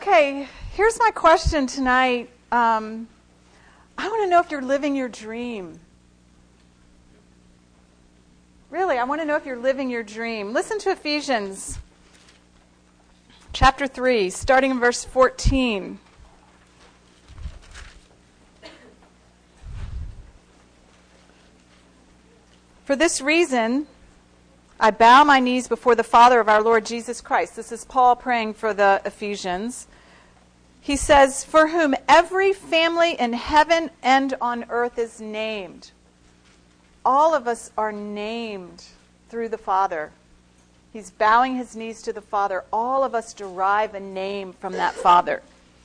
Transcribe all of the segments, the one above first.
Okay, here's my question tonight. I want to know if you're living your dream. Really, I want to know if you're living your dream. Listen to Ephesians chapter 3, starting in verse 14. For this reason, I bow my knees before the Father of our Lord Jesus Christ. This is Paul praying for the Ephesians. He says, for whom every family in heaven and on earth is named. All of us are named through the Father. He's bowing his knees to the Father. All of us derive a name from that Father.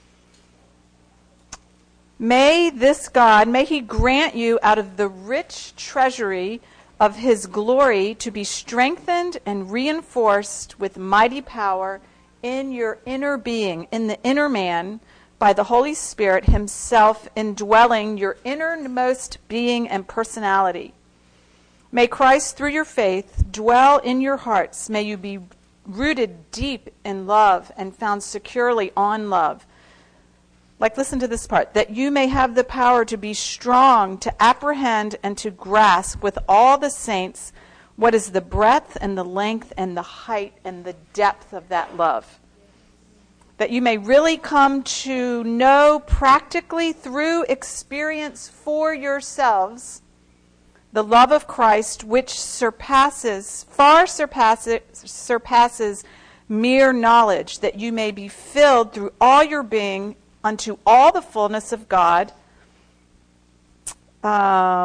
May this God, may he grant you out of the rich treasury of his glory to be strengthened and reinforced with mighty power in your inner being, in the inner man, by the Holy Spirit himself indwelling your innermost being and personality. May Christ, through your faith, dwell in your hearts. May you be rooted deep in love and found securely on love. Listen to this part. That you may have the power to be strong, to apprehend and to grasp with all the saints what is the breadth and the length and the height and the depth of that love. That you may really come to know practically through experience for yourselves the love of Christ, which far surpasses mere knowledge, that you may be filled through all your being unto all the fullness of God. I'll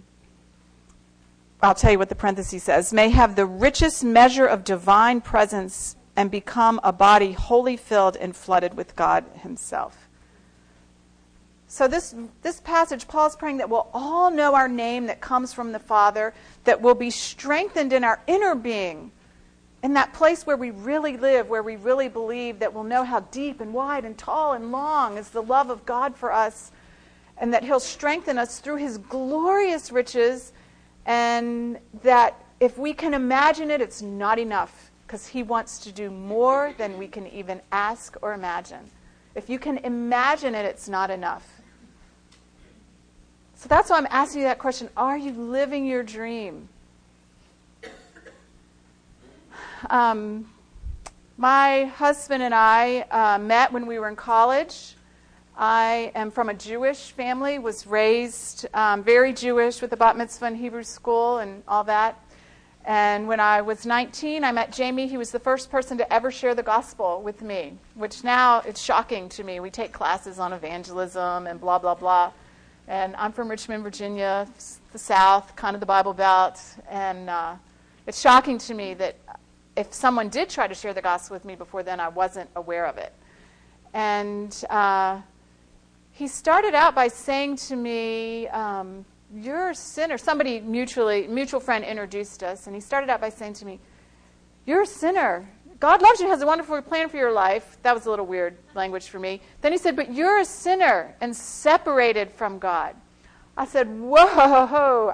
tell you what the parenthesis says. May have the richest measure of divine presence and become a body wholly filled and flooded with God himself. So this passage, Paul's praying that we'll all know our name that comes from the Father, that we'll be strengthened in our inner being, in that place where we really live, where we really believe, that we'll know how deep and wide and tall and long is the love of God for us, and that he'll strengthen us through his glorious riches, and that if we can imagine it, it's not enough, because he wants to do more than we can even ask or imagine. If you can imagine it, it's not enough. So that's why I'm asking you that question. Are you living your dream? My husband and I met when we were in college. I am from a Jewish family, was raised very Jewish with the bat mitzvah and Hebrew school and all that. And when I was 19, I met Jamie. He was the first person to ever share the gospel with me, which now it's shocking to me. We take classes on evangelism and blah, blah, blah. And I'm from Richmond, Virginia, the South, kind of the Bible Belt. And it's shocking to me that if someone did try to share the gospel with me before then, I wasn't aware of it. And he started out by saying to me, you're a sinner. Somebody, mutual friend introduced us, and he started out by saying to me, you're a sinner. God loves you, has a wonderful plan for your life. That was a little weird language for me. Then he said, but you're a sinner and separated from God. I said, whoa.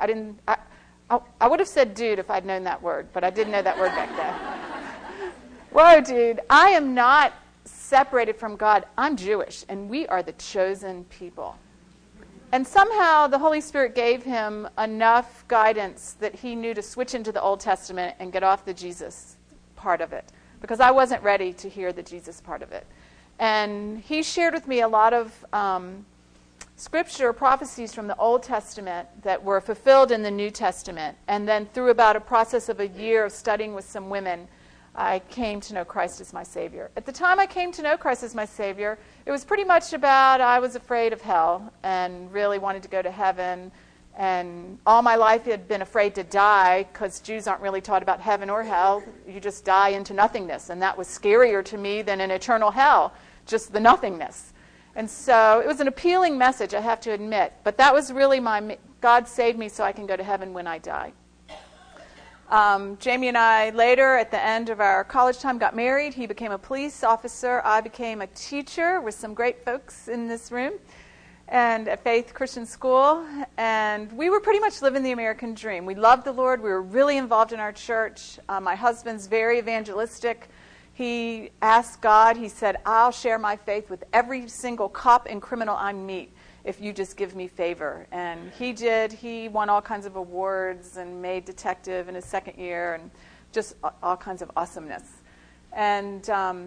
I would have said dude if I'd known that word, but I didn't know that word back then. Whoa, dude, I am not separated from God. I'm Jewish, and we are the chosen people. And somehow the Holy Spirit gave him enough guidance that he knew to switch into the Old Testament and get off the Jesus part of it, because I wasn't ready to hear the Jesus part of it. And he shared with me a lot of scripture prophecies from the Old Testament that were fulfilled in the New Testament. And then through about a process of a year of studying with some women, I came to know Christ as my Savior. At the time I came to know Christ as my Savior, it was pretty much about I was afraid of hell and really wanted to go to heaven. And all my life I had been afraid to die, because Jews aren't really taught about heaven or hell. You just die into nothingness. And that was scarier to me than an eternal hell, just the nothingness. And so it was an appealing message, I have to admit. But that was really God saved me so I can go to heaven when I die. Jamie and I later, at the end of our college time, got married. He became a police officer. I became a teacher with some great folks in this room and at Faith Christian School. And we were pretty much living the American dream. We loved the Lord. We were really involved in our church. My husband's very evangelistic. He asked God, he said, I'll share my faith with every single cop and criminal I meet if you just give me favor. And he did. He won all kinds of awards and made detective in his second year and just all kinds of awesomeness. And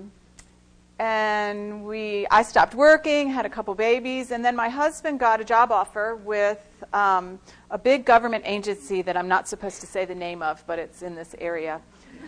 I stopped working, had a couple babies, and then my husband got a job offer with a big government agency that I'm not supposed to say the name of, but it's in this area.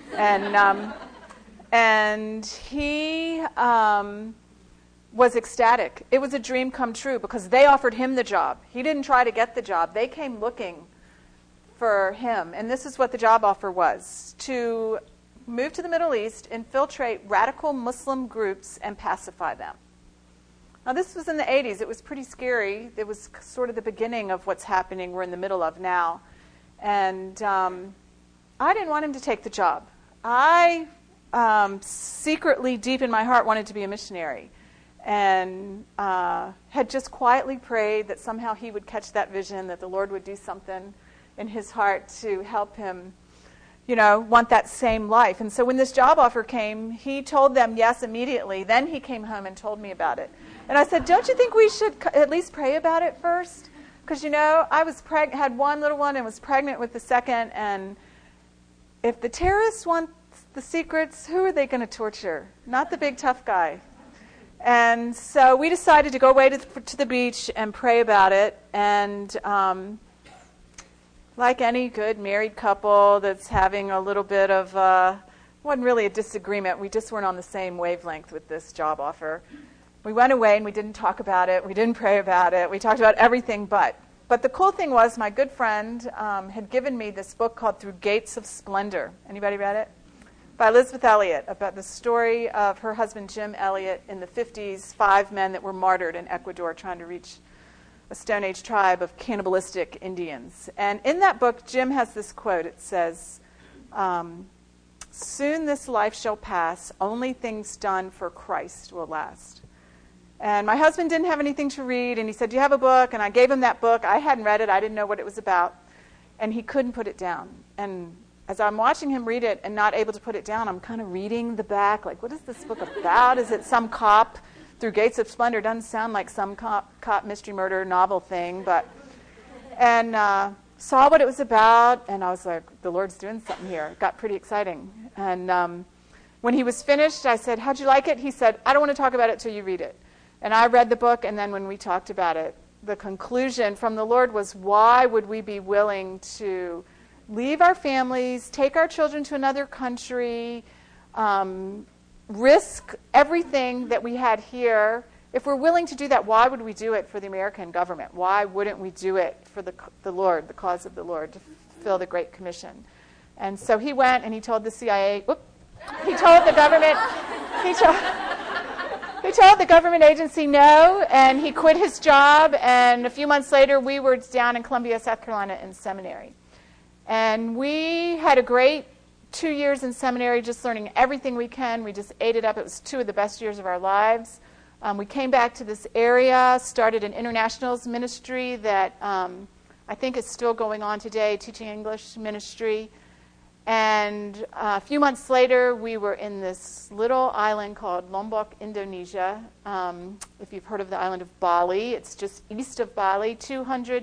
And he was ecstatic. It was a dream come true because they offered him the job. He didn't try to get the job. They came looking for him. And this is what the job offer was: to move to the Middle East, infiltrate radical Muslim groups, and pacify them. Now, this was in the 80s. It was pretty scary. It was sort of the beginning of what's happening we're in the middle of now. And I didn't want him to take the job. I secretly, deep in my heart, wanted to be a missionary, and had just quietly prayed that somehow he would catch that vision, that the Lord would do something in his heart to help him, want that same life. And so when this job offer came, he told them yes immediately. Then he came home and told me about it. And I said, don't you think we should at least pray about it first? Because, I was had one little one and was pregnant with the second, and if the terrorists want the secrets, who are they going to torture? Not the big tough guy. And so we decided to go away to the beach and pray about it. And like any good married couple that's having a little bit of, wasn't really a disagreement. We just weren't on the same wavelength with this job offer. We went away and we didn't talk about it. We didn't pray about it. We talked about everything but. But the cool thing was my good friend had given me this book called Through Gates of Splendor. Anybody read it? By Elisabeth Elliot, about the story of her husband Jim Elliot in the 50s, 5 men that were martyred in Ecuador trying to reach a Stone Age tribe of cannibalistic Indians. And in that book, Jim has this quote. It says, soon this life shall pass, only things done for Christ will last. And my husband didn't have anything to read, and he said, do you have a book? And I gave him that book. I hadn't read it. I didn't know what it was about. And he couldn't put it down. And as I'm watching him read it and not able to put it down, I'm kind of reading the back, like, what is this book about? Is it some cop? Through Gates of Splendor doesn't sound like some cop mystery murder novel thing, and saw what it was about, and I was like, the Lord's doing something here. It got pretty exciting. And when he was finished, I said, how'd you like it? He said, I don't want to talk about it till you read it. And I read the book, and then when we talked about it, the conclusion from the Lord was, why would we be willing to leave our families, take our children to another country, risk everything that we had here? If we're willing to do that, why would we do it for the American government? Why wouldn't we do it for the Lord, the cause of the Lord, to fulfill the Great Commission? And so he went and he told the CIA, he told the government, he told the government agency no, and he quit his job, and a few months later we were down in Columbia, South Carolina in seminary. And we had a great 2 years in seminary, just learning everything we can. We just ate it up. It was 2 of the best years of our lives. We came back to this area, started an internationals ministry that I think is still going on today, teaching English ministry. And a few months later, we were in this little island called Lombok, Indonesia. If you've heard of the island of Bali, it's just east of Bali. 200,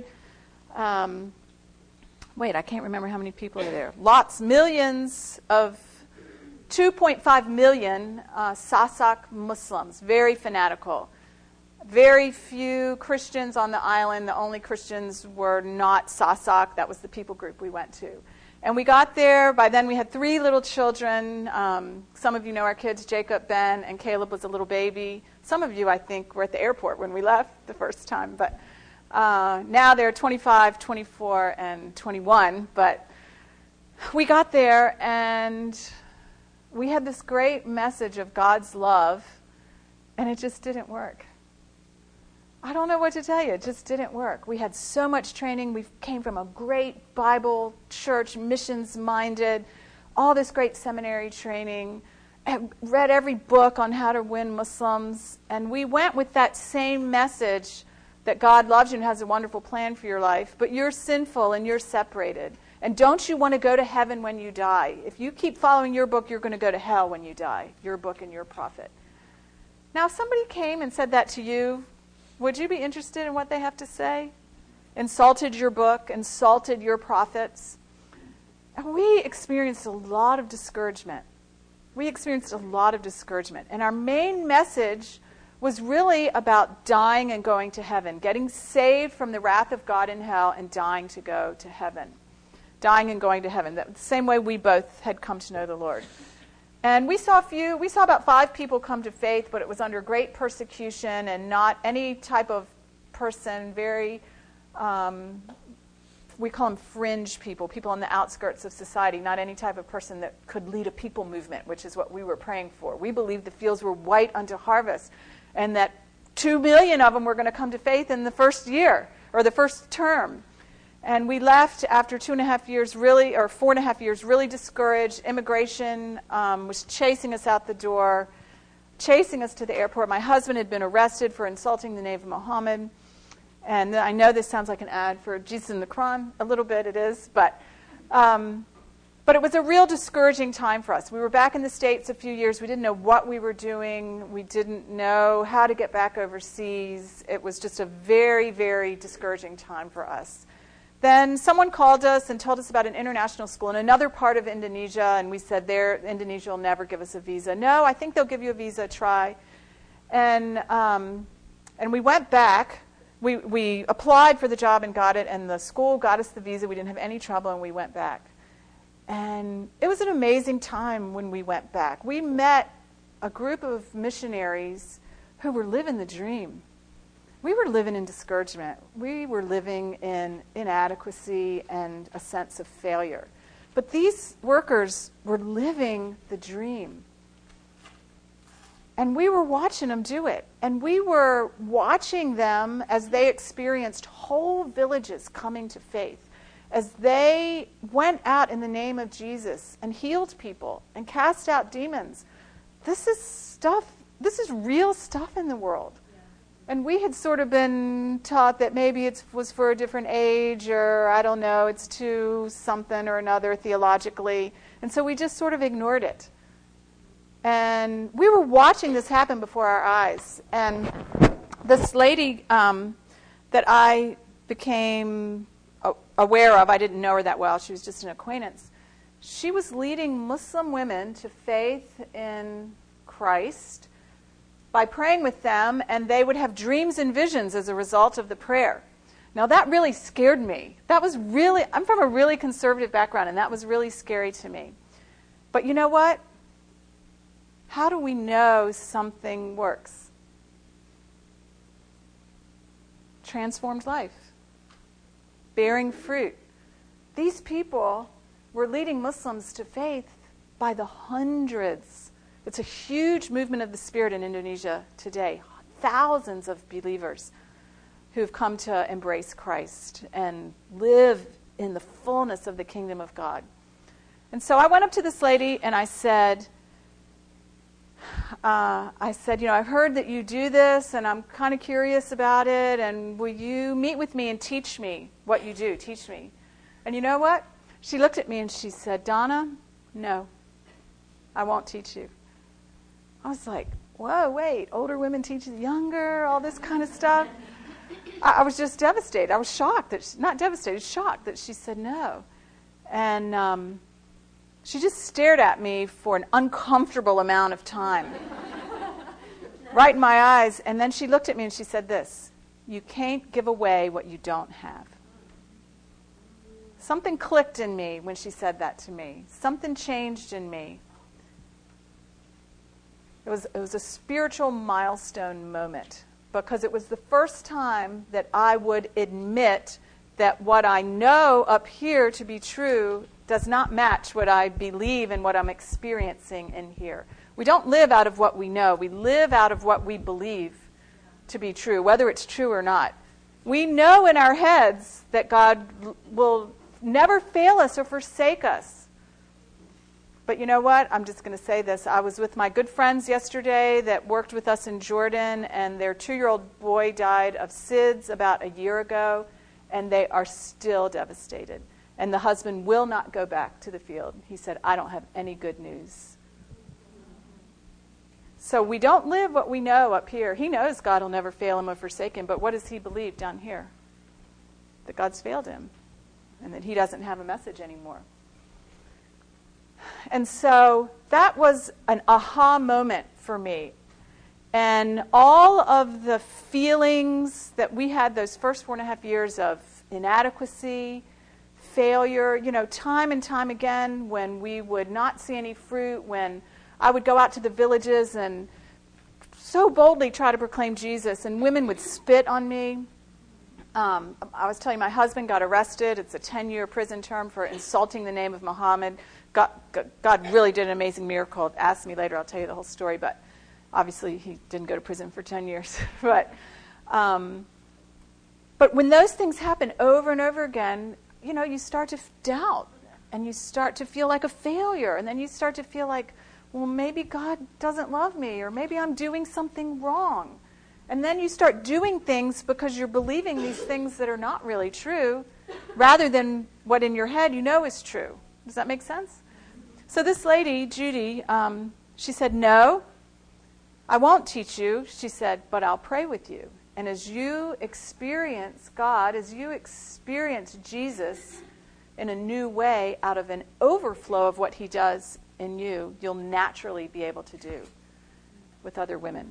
I can't remember how many people are there. Millions of 2.5 million Sasak Muslims, very fanatical. Very few Christians on the island. The only Christians were not Sasak. That was the people group we went to. And we got there. By then we had 3 little children. Some of you know our kids, Jacob, Ben, and Caleb was a little baby. Some of you, I think, were at the airport when we left the first time. But now they're 25, 24, and 21. But we got there, and we had this great message of God's love, and it just didn't work. I don't know what to tell you. It just didn't work. We had so much training. We came from a great Bible church, missions-minded, all this great seminary training, and read every book on how to win Muslims. And we went with that same message that God loves you and has a wonderful plan for your life, but you're sinful and you're separated. And don't you want to go to heaven when you die? If you keep following your book, you're going to go to hell when you die, your book and your prophet. Now, if somebody came and said that to you, would you be interested in what they have to say? Insulted your book, insulted your prophets. And we experienced a lot of discouragement. And our main message was really about dying and going to heaven, getting saved from the wrath of God in hell and dying to go to heaven. Dying and going to heaven. The same way we both had come to know the Lord. And we saw about 5 people come to faith, but it was under great persecution and not any type of person, very, we call them fringe people on the outskirts of society, not any type of person that could lead a people movement, which is what we were praying for. We believed the fields were white unto harvest, and that 2 million of them were going to come to faith in the first year, or the first term. And we left after 4.5 years, really discouraged. Immigration was chasing us out the door, chasing us to the airport. My husband had been arrested for insulting the name of Muhammad. And I know this sounds like an ad for Jesus in the Quran. A little bit it is. But it was a real discouraging time for us. We were back in the States a few years. We didn't know what we were doing. We didn't know how to get back overseas. It was just a very, very discouraging time for us. Then someone called us and told us about an international school in another part of Indonesia, and we said, Indonesia will never give us a visa. No, I think they'll give you a visa, try. And we went back. We applied for the job and got it, and the school got us the visa. We didn't have any trouble, and we went back. And it was an amazing time when we went back. We met a group of missionaries who were living the dream. We were living in discouragement. We were living in inadequacy and a sense of failure. But these workers were living the dream. And we were watching them do it. And we were watching them as they experienced whole villages coming to faith, as they went out in the name of Jesus and healed people and cast out demons. This is real stuff in the world. And we had sort of been taught that maybe it was for a different age, or I don't know, it's too something or another theologically. And so we just sort of ignored it. And we were watching this happen before our eyes. And this lady that I became aware of, I didn't know her that well, she was just an acquaintance. She was leading Muslim women to faith in Christ by praying with them, and they would have dreams and visions as a result of the prayer. Now that really scared me. I'm from a really conservative background, and that was really scary to me. But you know what? How do we know something works? Transformed life. Bearing fruit. These people were leading Muslims to faith by the hundreds. It's a huge movement of the Spirit in Indonesia today. Thousands of believers who've come to embrace Christ and live in the fullness of the kingdom of God. And so I went up to this lady and I said, I've heard that you do this, and I'm kind of curious about it, and will you meet with me and teach me what you do? Teach me. And you know what? She looked at me and she said, Donna, no, I won't teach you. I was like, whoa, wait, older women teach younger, all this kind of stuff. I was just devastated. I was shocked, shocked that she said no. And she just stared at me for an uncomfortable amount of time, right in my eyes. And then she looked at me and she said this, you can't give away what you don't have. Something clicked in me when she said that to me. Something changed in me. It was a spiritual milestone moment, because it was the first time that I would admit that what I know up here to be true does not match what I believe and what I'm experiencing in here. We don't live out of what we know. We live out of what we believe to be true, whether it's true or not. We know in our heads that God will never fail us or forsake us. But you know what? I'm just going to say this. I was with my good friends yesterday that worked with us in Jordan, and their 2-year-old boy died of SIDS about a year ago, and they are still devastated. And the husband will not go back to the field. He said, I don't have any good news. So we don't live what we know up here. He knows God will never fail him or forsake him, but what does he believe down here? That God's failed him and that he doesn't have a message anymore. And so that was an aha moment for me. And all of the feelings that we had those first 4.5 years of inadequacy, failure, time and time again when we would not see any fruit, when I would go out to the villages and so boldly try to proclaim Jesus, and women would spit on me. I was telling you, my husband got arrested. It's a 10-year prison term for insulting the name of Muhammad. God really did an amazing miracle. Ask me later, I'll tell you the whole story, but obviously he didn't go to prison for 10 years. But when those things happen over and over again, you start to doubt, and you start to feel like a failure, and then you start to feel like, well, maybe God doesn't love me, or maybe I'm doing something wrong. And then you start doing things because you're believing these things that are not really true, rather than what in your head you know is true. Does that make sense? So this lady, Judy, she said, no, I won't teach you. She said, but I'll pray with you. And as you experience God, as you experience Jesus in a new way out of an overflow of what he does in you, you'll naturally be able to do with other women.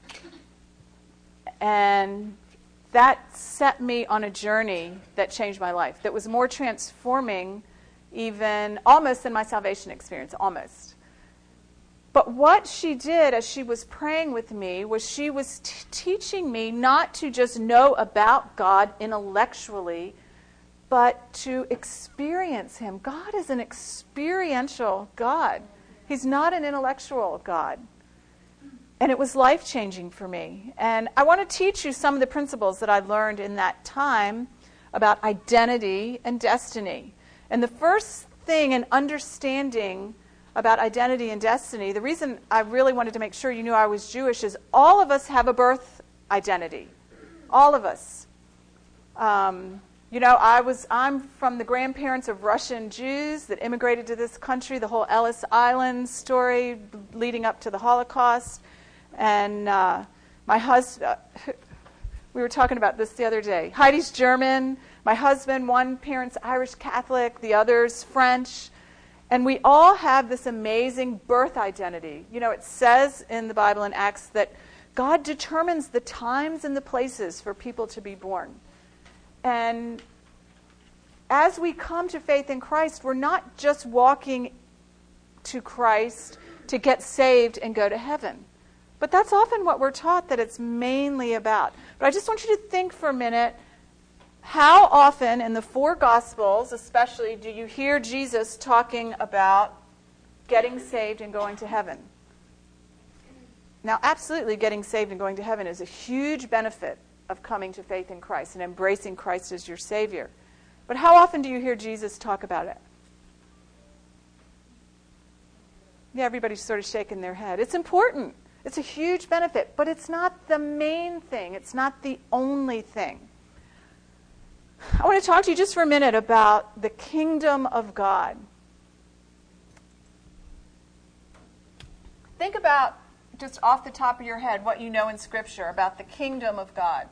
And that set me on a journey that changed my life, that was more transforming even almost than my salvation experience, almost. But what she did as she was praying with me was she was teaching me not to just know about God intellectually, but to experience him. God is an experiential God. He's not an intellectual God. And it was life-changing for me. And I want to teach you some of the principles that I learned in that time about identity and destiny. And the first thing in understanding about identity and destiny, the reason I really wanted to make sure you knew I was Jewish is all of us have a birth identity. All of us. I'm from the grandparents of Russian Jews that immigrated to this country, the whole Ellis Island story leading up to the Holocaust. And my husband, we were talking about this the other day. Heidi's German. My husband, one parent's Irish Catholic, the other's French. And we all have this amazing birth identity. It says in the Bible in Acts that God determines the times and the places for people to be born. And as we come to faith in Christ, we're not just walking to Christ to get saved and go to heaven. But that's often what we're taught that it's mainly about. But I just want you to think for a minute, how often in the 4 Gospels, especially, do you hear Jesus talking about getting saved and going to heaven? Now, absolutely getting saved and going to heaven is a huge benefit of coming to faith in Christ and embracing Christ as your Savior. But how often do you hear Jesus talk about it? Yeah, everybody's sort of shaking their head. It's important. It's a huge benefit, but it's not the main thing. It's not the only thing. I want to talk to you just for a minute about the kingdom of God. Think about, just off the top of your head, what you know in Scripture about the kingdom of God.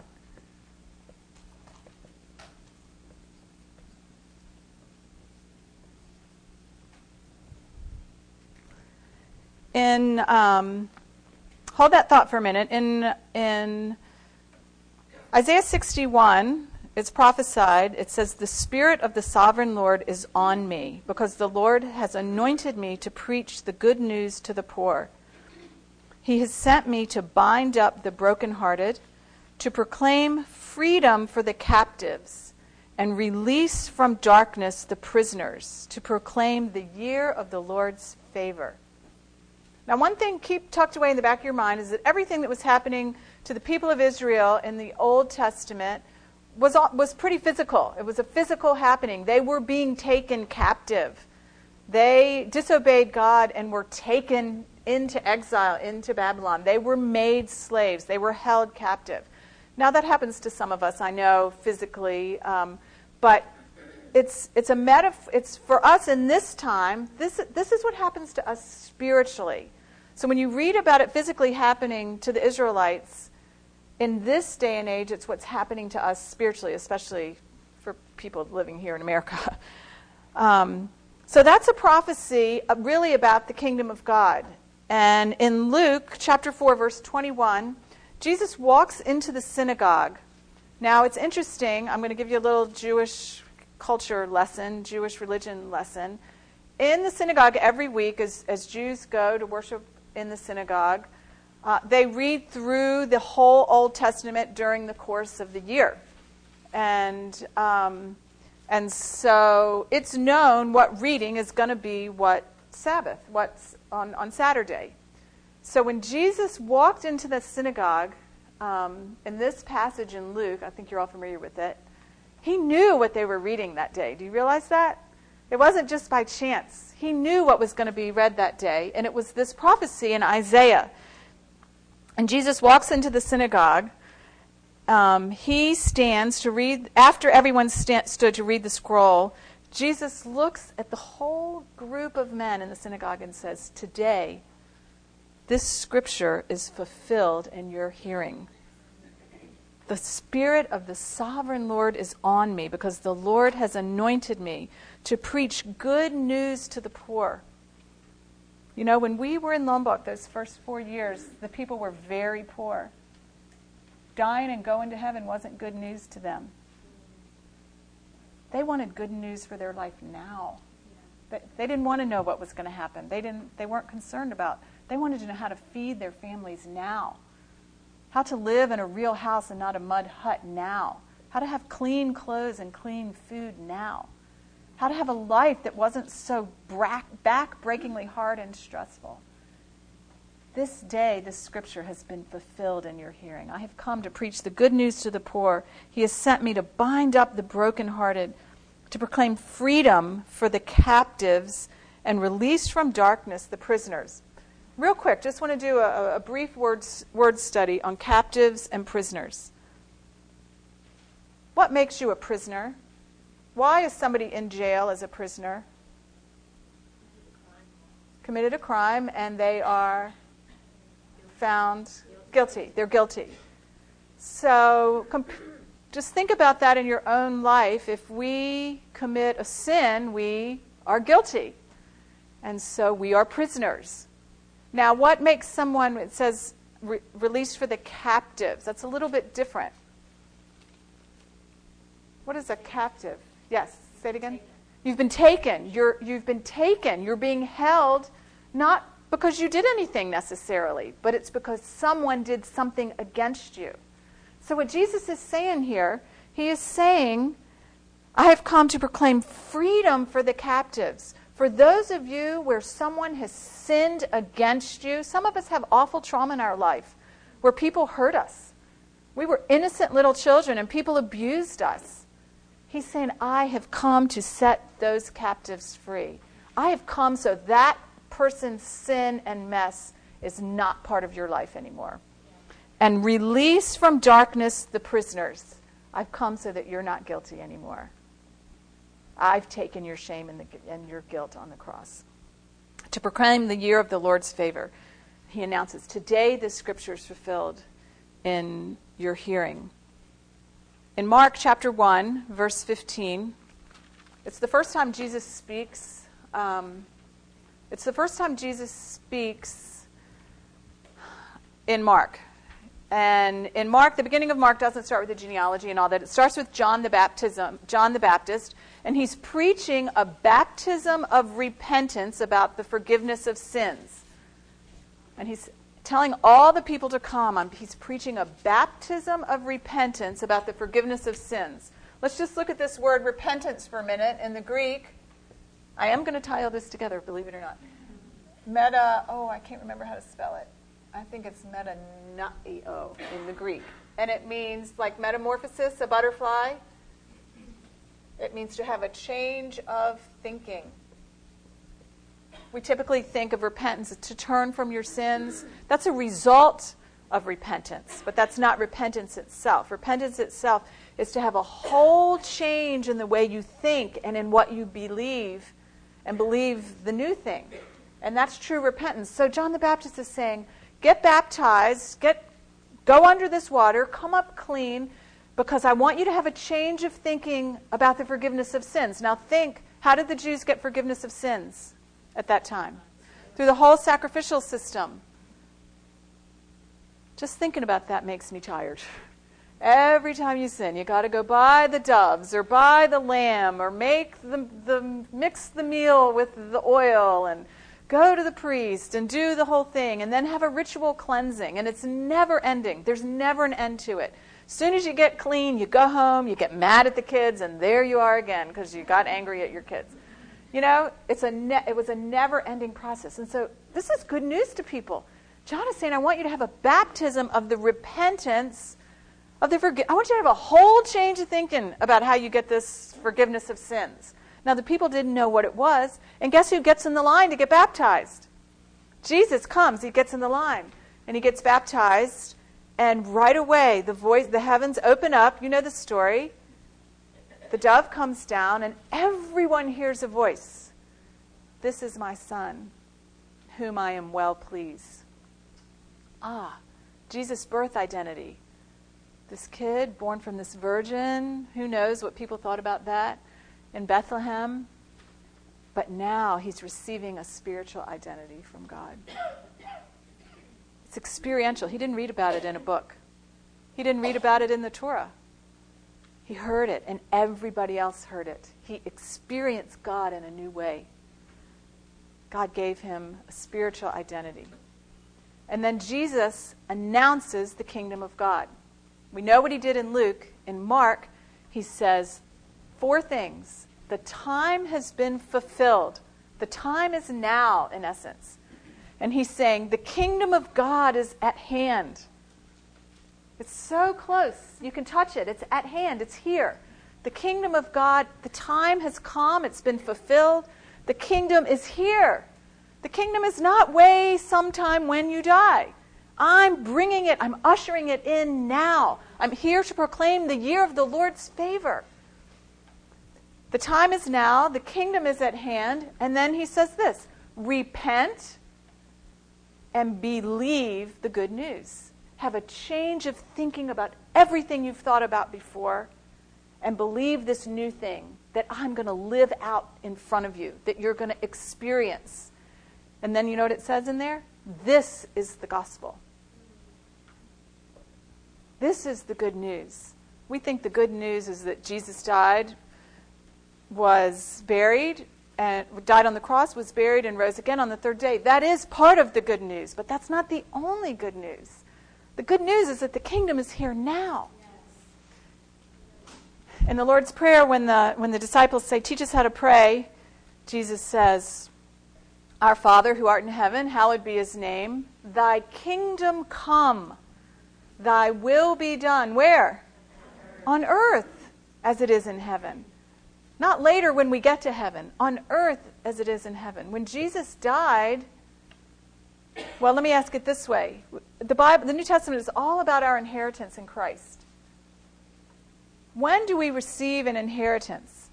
Hold that thought for a minute. In Isaiah 61, it's prophesied, it says, "The Spirit of the Sovereign Lord is on me, because the Lord has anointed me to preach the good news to the poor. He has sent me to bind up the brokenhearted, to proclaim freedom for the captives, and release from darkness the prisoners, to proclaim the year of the Lord's favor." Now, one thing keep tucked away in the back of your mind is that everything that was happening to the people of Israel in the Old Testament was pretty physical. It was a physical happening. They were being taken captive. They disobeyed God and were taken into exile, into Babylon. They were made slaves. They were held captive. Now, that happens to some of us, I know, physically, but it's a metaphor. It's for us in this time. This is what happens to us spiritually. So when you read about it physically happening to the Israelites, in this day and age, it's what's happening to us spiritually, especially for people living here in America. So that's a prophecy really about the kingdom of God. And in Luke chapter 4, verse 21, Jesus walks into the synagogue. Now, it's interesting. I'm going to give you a little Jewish culture lesson, Jewish religion lesson. In the synagogue every week, as Jews go to worship in the synagogue, they read through the whole Old Testament during the course of the year. And so it's known what reading is going to be what Sabbath, what's on Saturday. So when Jesus walked into the synagogue, in this passage in Luke, I think you're all familiar with it, he knew what they were reading that day. Do you realize that? It wasn't just by chance. He knew what was going to be read that day, and it was this prophecy in Isaiah. And Jesus walks into the synagogue. He stands to read, after everyone stood to read the scroll, Jesus looks at the whole group of men in the synagogue and says, "Today, this scripture is fulfilled in your hearing. The Spirit of the Sovereign Lord is on me because the Lord has anointed me to preach good news to the poor." You know, when we were in Lombok those first 4 years, the people were very poor. Dying and going to heaven wasn't good news to them. They wanted good news for their life now. They didn't want to know what was going to happen. They weren't concerned about. They wanted to know how to feed their families now. How to live in a real house and not a mud hut now. How to have clean clothes and clean food now. How to have a life that wasn't so back-breakingly hard and stressful. This day, this scripture has been fulfilled in your hearing. I have come to preach the good news to the poor. He has sent me to bind up the brokenhearted, to proclaim freedom for the captives and release from darkness the prisoners. Real quick, just want to do a brief word study on captives and prisoners. What makes you a prisoner? Why is somebody in jail as a prisoner? Committed a crime and they are found guilty. They're guilty. So just think about that in your own life. If we commit a sin, we are guilty. And so we are prisoners. Now, what makes someone, it says, released for the captives? That's a little bit different. What is a captive? Yes, say it again. You've been taken. You've been taken. You're being held, not because you did anything necessarily, but it's because someone did something against you. So what Jesus is saying here, he is saying, I have come to proclaim freedom for the captives. For those of you where someone has sinned against you, some of us have awful trauma in our life where people hurt us. We were innocent little children and people abused us. He's saying, I have come to set those captives free. I have come so that person's sin and mess is not part of your life anymore. And release from darkness the prisoners. I've come so that you're not guilty anymore. I've taken your shame and your guilt on the cross. To proclaim the year of the Lord's favor, he announces, today this scripture is fulfilled in your hearing. In Mark chapter 1, verse 15, it's the first time Jesus speaks. It's the first time Jesus speaks in Mark. And in Mark, the beginning of Mark doesn't start with the genealogy and all that. It starts with John the Baptist, and he's preaching a baptism of repentance about the forgiveness of sins. And he's telling all the people to come. He's preaching a baptism of repentance about the forgiveness of sins. Let's just look at this word repentance for a minute in the Greek. I am going to tie all this together, believe it or not. I can't remember how to spell it. I think it's metanoeo in the Greek. And it means, like metamorphosis, a butterfly. It means to have a change of thinking. We typically think of repentance as to turn from your sins. That's a result of repentance. But that's not repentance itself. Repentance itself is to have a whole change in the way you think and in what you believe, and believe the new thing. And that's true repentance. So John the Baptist is saying, get baptized, go under this water, come up clean, because I want you to have a change of thinking about the forgiveness of sins. Now think, how did the Jews get forgiveness of sins at that time? Through the whole sacrificial system. Just thinking about that makes me tired. Every time you sin, you got to go buy the doves or buy the lamb or mix the meal with the oil and go to the priest and do the whole thing and then have a ritual cleansing. And it's never ending. There's never an end to it. As soon as you get clean, you go home, you get mad at the kids, and there you are again because you got angry at your kids. You know, it was a never-ending process. And so this is good news to people. John is saying, I want you to have a baptism of the repentance, I want you to have a whole change of thinking about how you get this forgiveness of sins. Now, the people didn't know what it was, and guess who gets in the line to get baptized? Jesus comes, he gets in the line, and he gets baptized, and right away, the heavens open up. You know the story. The dove comes down, and everyone hears a voice. This is my son, whom I am well pleased. Jesus' birth identity. This kid born from this virgin, who knows what people thought about that in Bethlehem. But now he's receiving a spiritual identity from God. It's experiential. He didn't read about it in a book. He didn't read about it in the Torah. He heard it, and everybody else heard it. He experienced God in a new way. God gave him a spiritual identity. And then Jesus announces the kingdom of God. We know what he did in Luke. In Mark, he says 4 things. The time has been fulfilled. The time is now, in essence. And he's saying, the kingdom of God is at hand. It's so close. You can touch it. It's at hand. It's here. The kingdom of God, the time has come. It's been fulfilled. The kingdom is here. The kingdom is not way sometime when you die. I'm bringing it. I'm ushering it in now. I'm here to proclaim the year of the Lord's favor. The time is now. The kingdom is at hand. And then he says this, repent and believe the good news. Have a change of thinking about everything you've thought about before and believe this new thing that I'm going to live out in front of you, that you're going to experience. And then you know what it says in there? This is the gospel. This is the good news. We think the good news is that Jesus died, was buried, and died on the cross, was buried, and rose again on the 3rd day. That is part of the good news, but that's not the only good news. The good news is that the kingdom is here now. In the Lord's Prayer, when the disciples say, teach us how to pray, Jesus says, our Father who art in heaven, hallowed be his name. Thy kingdom come. Thy will be done. Where? On earth as it is in heaven. Not later when we get to heaven. On earth as it is in heaven. When Jesus died, well, let me ask it this way. The New Testament is all about our inheritance in Christ. When do we receive an inheritance?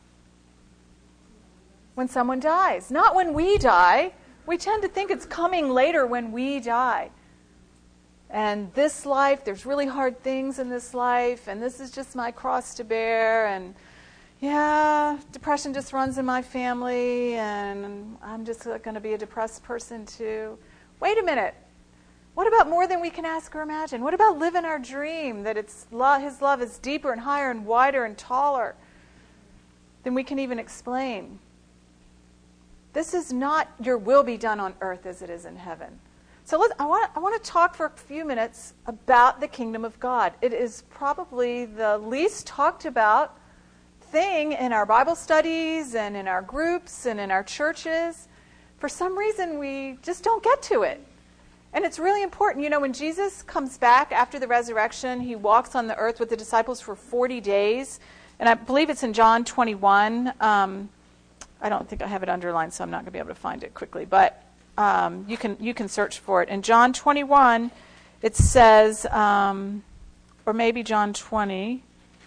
When someone dies. Not when we die. We tend to think it's coming later when we die. And this life, there's really hard things in this life, and this is just my cross to bear, and yeah, depression just runs in my family, and I'm just going to be a depressed person too. Wait a minute. What about more than we can ask or imagine? What about living our dream that his love is deeper and higher and wider and taller than we can even explain? This is not your will be done on earth as it is in heaven. So I want to talk for a few minutes about the kingdom of God. It is probably the least talked about thing in our Bible studies and in our groups and in our churches. For some reason, we just don't get to it. And it's really important. You know, when Jesus comes back after the resurrection, he walks on the earth with the disciples for 40 days. And I believe it's in John 21. I don't think I have it underlined, so I'm not going to be able to find it quickly. But you can search for it. In John 21, It says, or maybe John 20.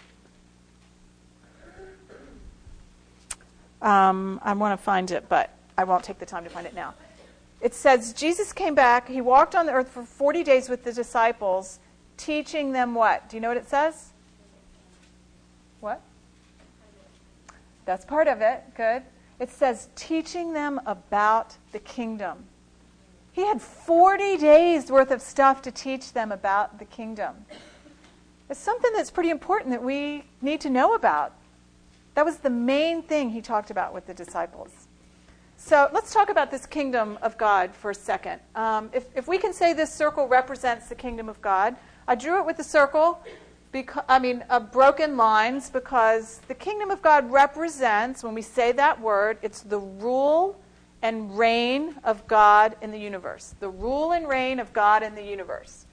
I want to find it, but I won't take the time to find it now. It says, Jesus came back. He walked on the earth for 40 days with the disciples, teaching them what? Do you know what it says? What? That's part of it. Good. It says, teaching them about the kingdom. He had 40 days worth of stuff to teach them about the kingdom. It's something that's pretty important that we need to know about. That was the main thing he talked about with the disciples. So let's talk about this kingdom of God for a second. If we can say this circle represents the kingdom of God, I drew it with the circle, of broken lines, because the kingdom of God represents, when we say that word, it's the rule and reign of God in the universe. The rule and reign of God in the universe.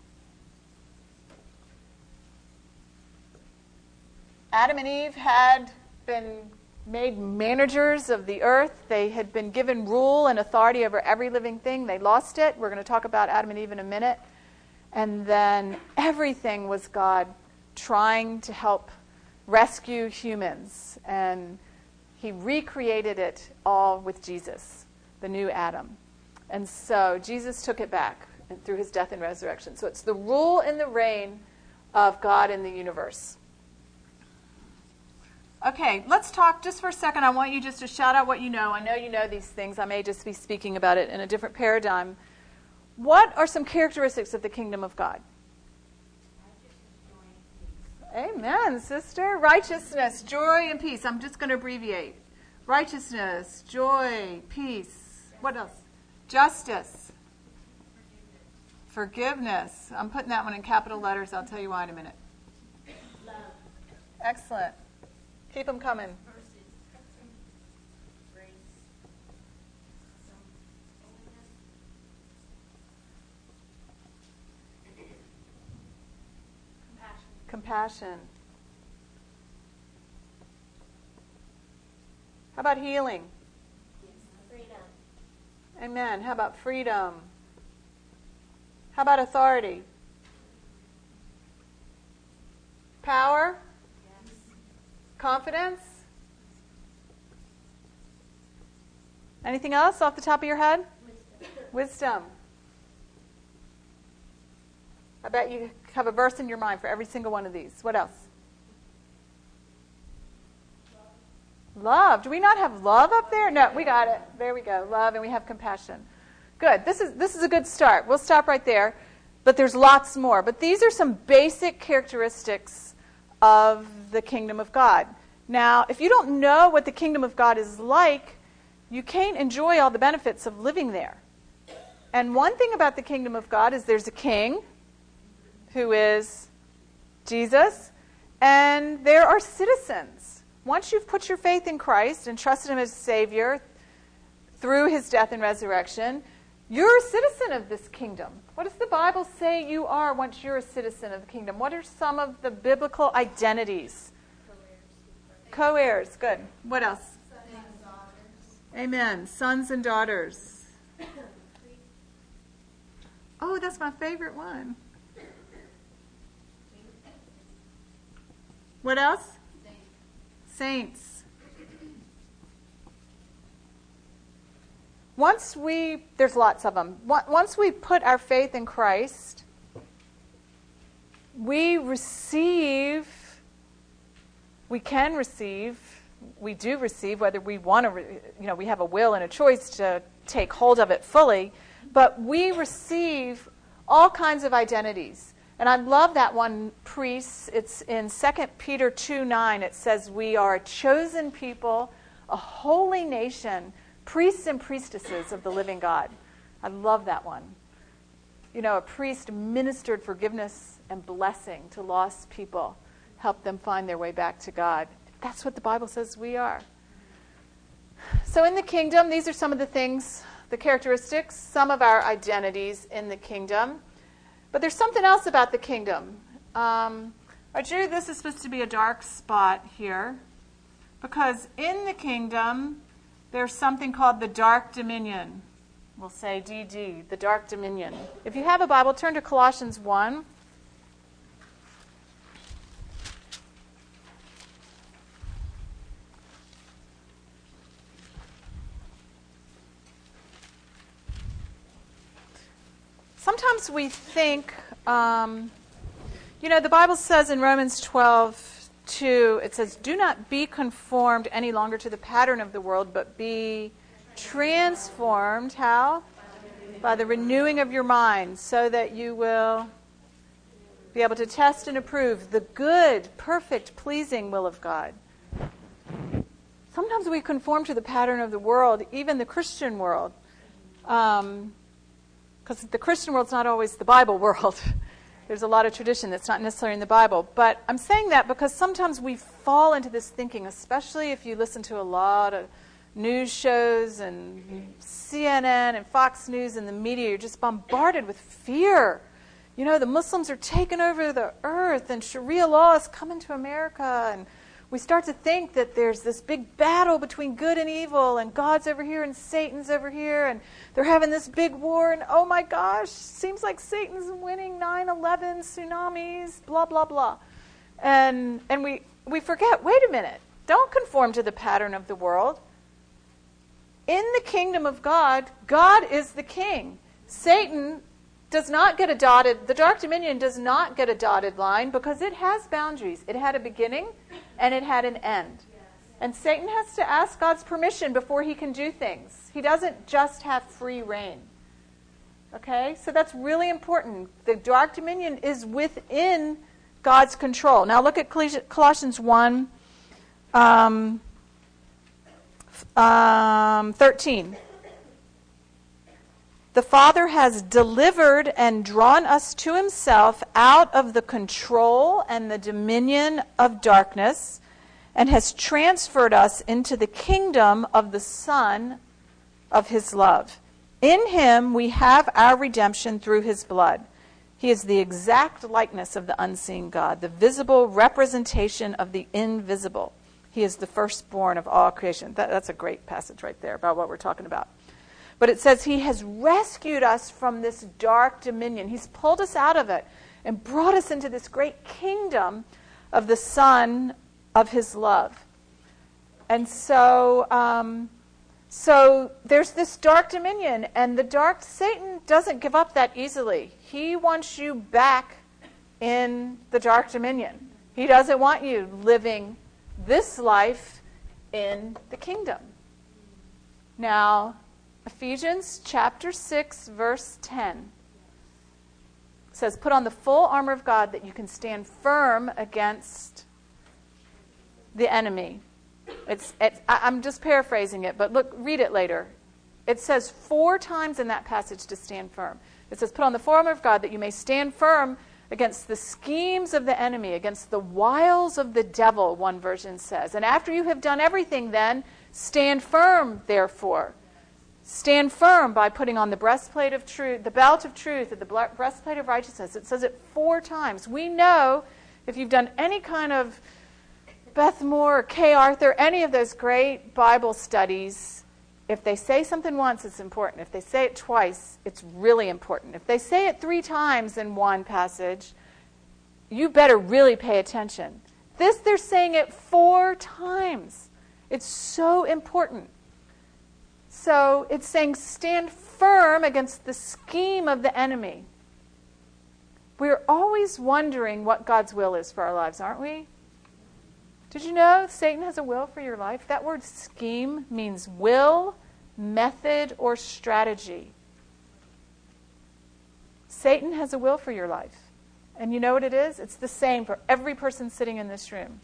Adam and Eve had been made managers of the earth. They had been given rule and authority over every living thing. They lost it. We're going to talk about Adam and Eve in a minute. And then everything was God trying to help rescue humans. And he recreated it all with Jesus, the new Adam. And so Jesus took it back through his death and resurrection. So it's the rule and the reign of God in the universe. Okay, let's talk just for a second. I want you just to shout out what you know. I know you know these things. I may just be speaking about it in a different paradigm. What are some characteristics of the kingdom of God? Amen, sister. Righteousness, joy, and peace. I'm just going to abbreviate. Righteousness, joy, peace. What else? Justice. Forgiveness. I'm putting that one in capital letters. I'll tell you why in a minute. Love. Excellent. Keep them coming. Mercy. Grace. Compassion. Compassion. How about healing? Freedom. Amen. How about freedom? How about authority? Power? Yes. Confidence? Anything else off the top of your head? Wisdom. I bet you have a verse in your mind for every single one of these. What else? Love. Do we not have love up there? No, we got it. There we go. Love, and we have compassion. Good. This is a good start. We'll stop right there. But there's lots more. But these are some basic characteristics of the kingdom of God. Now, if you don't know what the kingdom of God is like, you can't enjoy all the benefits of living there. And one thing about the kingdom of God is there's a king, who is Jesus, and there are citizens. Once you've put your faith in Christ and trusted him as Savior through his death and resurrection, you're a citizen of this kingdom. What does the Bible say you are once you're a citizen of the kingdom? What are some of the biblical identities? Co-heirs. Good. What else? Sons and daughters. Amen. Sons and daughters. Oh, that's my favorite one. What else? Saints. There's lots of them. Once we put our faith in Christ, we do receive, whether we want to, we have a will and a choice to take hold of it fully, but we receive all kinds of identities. And I love that one, priests. It's in 2 Peter 2:9. It says, we are a chosen people, a holy nation, priests and priestesses of the living God. I love that one. A priest ministered forgiveness and blessing to lost people, helped them find their way back to God. That's what the Bible says we are. So in the kingdom, these are some of the things, the characteristics, some of our identities in the kingdom. But there's something else about the kingdom. This is supposed to be a dark spot here, because in the kingdom, there's something called the dark dominion. We'll say DD, the dark dominion. If you have a Bible, turn to Colossians 1. Sometimes we think, the Bible says in Romans 12:2, it says, "Do not be conformed any longer to the pattern of the world, but be transformed." How? By the renewing of your mind, so that you will be able to test and approve the good, perfect, pleasing will of God. Sometimes we conform to the pattern of the world, even the Christian world. Because the Christian world's not always the Bible world. There's a lot of tradition that's not necessarily in the Bible. But I'm saying that because sometimes we fall into this thinking, especially if you listen to a lot of news shows and CNN and Fox News and the media. You're just bombarded with fear. The Muslims are taking over the earth and Sharia law is coming to America. And we start to think that there's this big battle between good and evil, and God's over here and Satan's over here, and they're having this big war, and oh my gosh, seems like Satan's winning 9/11, tsunamis, blah, blah, blah. And we forget, wait a minute, don't conform to the pattern of the world. In the kingdom of God, God is the king. Satan does not get the dark dominion does not get a dotted line because it has boundaries. It had a beginning and it had an end. Yes. And Satan has to ask God's permission before he can do things. He doesn't just have free reign. Okay? So that's really important. The dark dominion is within God's control. Now look at Colossians 1, 13. The Father has delivered and drawn us to himself out of the control and the dominion of darkness and has transferred us into the kingdom of the Son of his love. In him we have our redemption through his blood. He is the exact likeness of the unseen God, the visible representation of the invisible. He is the firstborn of all creation. That's a great passage right there about what we're talking about. But it says he has rescued us from this dark dominion. He's pulled us out of it and brought us into this great kingdom of the Son of his love. And so there's this dark dominion, and Satan doesn't give up that easily. He wants you back in the dark dominion. He doesn't want you living this life in the kingdom. Now, Ephesians chapter 6, verse 10 says, "Put on the full armor of God that you can stand firm against the enemy." I'm just paraphrasing it, but look, read it later. It says 4 times in that passage to stand firm. It says, "Put on the full armor of God that you may stand firm against the schemes of the enemy, against the wiles of the devil," one version says. "And after you have done everything, then stand firm, therefore." Stand firm by putting on the breastplate of truth, the belt of truth, and the breastplate of righteousness. It says it 4 times. We know, if you've done any kind of Beth Moore or Kay Arthur, any of those great Bible studies, if they say something once, it's important. If they say it twice, it's really important. If they say it 3 times in one passage, you better really pay attention. They're saying it 4 times. It's so important. So it's saying stand firm against the scheme of the enemy. We're always wondering what God's will is for our lives, aren't we? Did you know Satan has a will for your life? That word scheme means will, method, or strategy. Satan has a will for your life. And you know what it is? It's the same for every person sitting in this room.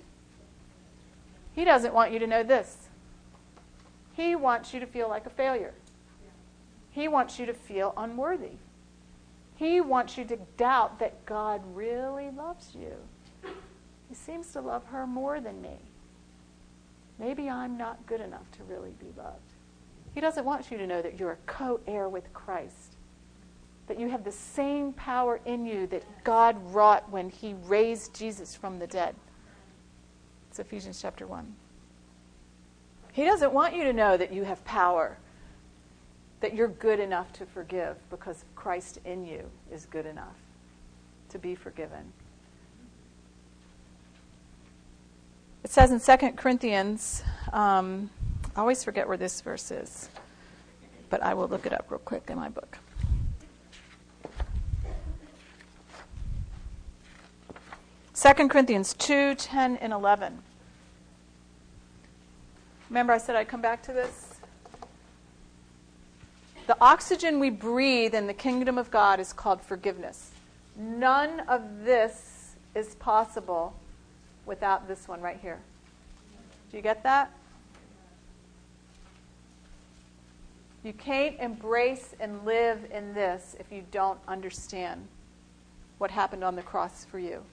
He doesn't want you to know this. He wants you to feel like a failure. He wants you to feel unworthy. He wants you to doubt that God really loves you. He seems to love her more than me. Maybe I'm not good enough to really be loved. He doesn't want you to know that you're a co-heir with Christ, that you have the same power in you that God wrought when he raised Jesus from the dead. It's Ephesians chapter 1. He doesn't want you to know that you have power that you're good enough to forgive because Christ in you is good enough to be forgiven. It says in 2 Corinthians, I always forget where this verse is, but I will look it up real quick in my book. Second Corinthians 2, 10, and 11. Remember I said I'd come back to this? The oxygen we breathe in the kingdom of God is called forgiveness. None of this is possible without this one right here. Do you get that? You can't embrace and live in this if you don't understand what happened on the cross for you.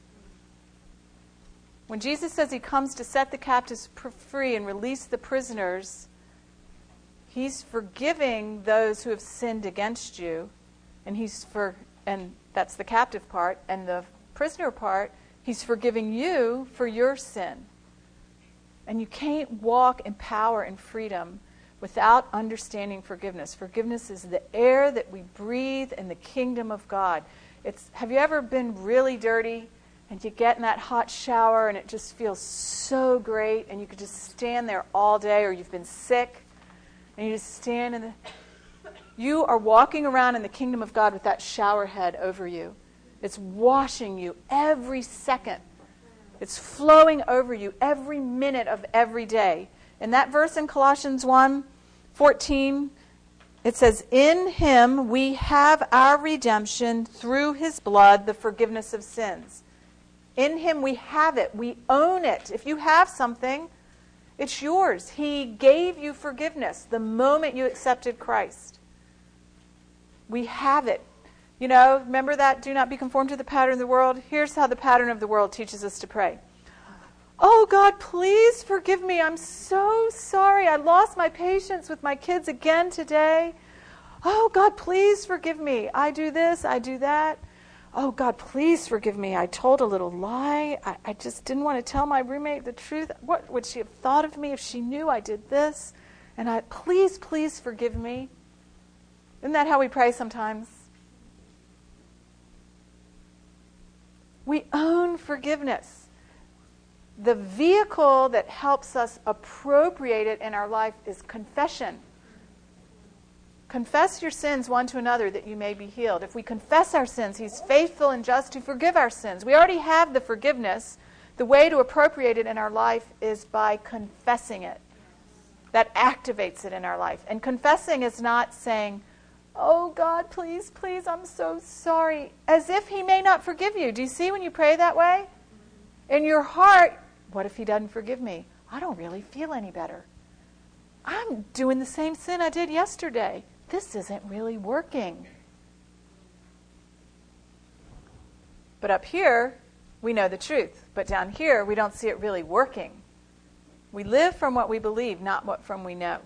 When Jesus says he comes to set the captives free and release the prisoners, he's forgiving those who have sinned against you, and and that's the captive part, and the prisoner part, he's forgiving you for your sin. And you can't walk in power and freedom without understanding forgiveness. Forgiveness is the air that we breathe in the kingdom of God. Have you ever been really dirty and you get in that hot shower and it just feels so great and you could just stand there all day, or you've been sick and you just stand you are walking around in the kingdom of God with that shower head over you. It's washing you every second. It's flowing over you every minute of every day. In that verse in Colossians 1:14, it says, "In him we have our redemption through his blood, the forgiveness of sins." In him we have it. We own it. If you have something, it's yours. He gave you forgiveness the moment you accepted Christ. We have it. You know, remember that, do not be conformed to the pattern of the world? Here's how the pattern of the world teaches us to pray. Oh, God, please forgive me. I'm so sorry. I lost my patience with my kids again today. Oh, God, please forgive me. I do this, I do that. Oh, God, please forgive me. I told a little lie. I just didn't want to tell my roommate the truth. What would she have thought of me if she knew I did this? And please forgive me. Isn't that how we pray sometimes? We own forgiveness. The vehicle that helps us appropriate it in our life is confession. Confess your sins one to another that you may be healed. If we confess our sins, he's faithful and just to forgive our sins. We already have the forgiveness. The way to appropriate it in our life is by confessing it. That activates it in our life. And confessing is not saying, oh, God, please, I'm so sorry, as if he may not forgive you. Do you see when you pray that way? In your heart, what if he doesn't forgive me? I don't really feel any better. I'm doing the same sin I did yesterday. This isn't really working. But up here, we know the truth. But down here, we don't see it really working. We live from what we believe, not from what we know.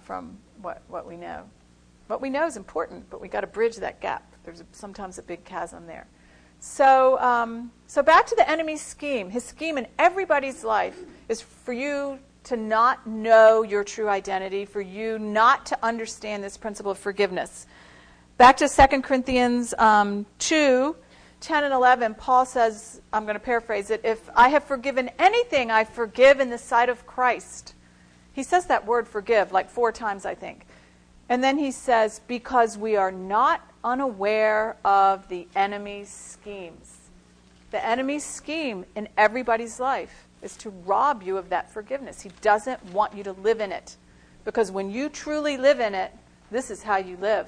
What we know is important, but we got to bridge that gap. There's sometimes a big chasm there. So back to the enemy's scheme. His scheme in everybody's life is for you to not know your true identity, for you not to understand this principle of forgiveness. Back to 2 Corinthians 2, 10 and 11, Paul says, I'm going to paraphrase it, if I have forgiven anything, I forgive in the sight of Christ. He says that word forgive like 4 times, I think. And then he says, because we are not unaware of the enemy's schemes. The enemy's scheme in everybody's life is to rob you of that forgiveness. He doesn't want you to live in it. Because when you truly live in it, this is how you live.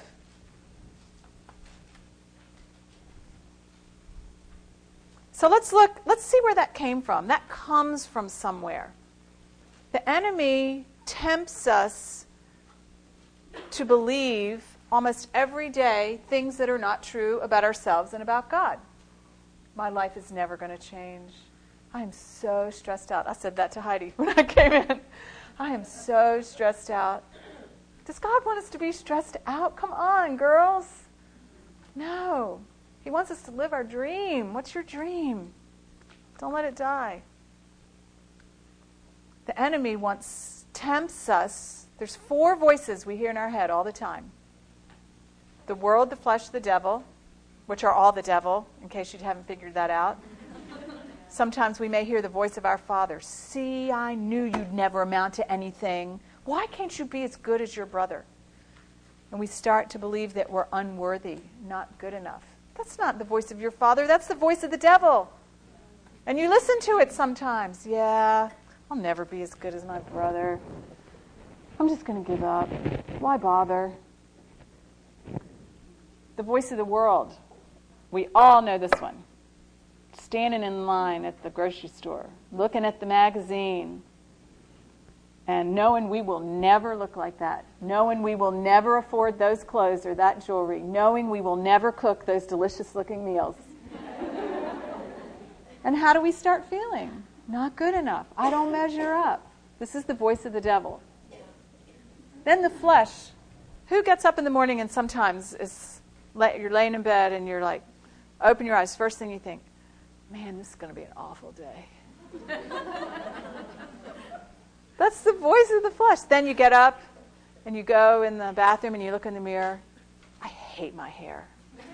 So let's see where that came from. That comes from somewhere. The enemy tempts us to believe almost every day things that are not true about ourselves and about God. My life is never going to change. I am so stressed out. I said that to Heidi when I came in. I am so stressed out. Does God want us to be stressed out? Come on, girls. No. He wants us to live our dream. What's your dream? Don't let it die. The enemy wants tempts us. There's 4 voices we hear in our head all the time. The world, the flesh, the devil, which are all the devil, in case you haven't figured that out. Sometimes we may hear the voice of our Father. See, I knew you'd never amount to anything. Why can't you be as good as your brother? And we start to believe that we're unworthy, not good enough. That's not the voice of your Father. That's the voice of the devil. And you listen to it sometimes. Yeah, I'll never be as good as my brother. I'm just going to give up. Why bother? The voice of the world. We all know this one. Standing in line at the grocery store, looking at the magazine, and knowing we will never look like that, knowing we will never afford those clothes or that jewelry, knowing we will never cook those delicious-looking meals. And how do we start feeling? Not good enough. I don't measure up. This is the voice of the devil. Then the flesh. Who gets up in the morning and sometimes you're laying in bed and you're like, open your eyes, first thing you think, man, this is going to be an awful day. That's the voice of the flesh. Then you get up and you go in the bathroom and you look in the mirror. I hate my hair.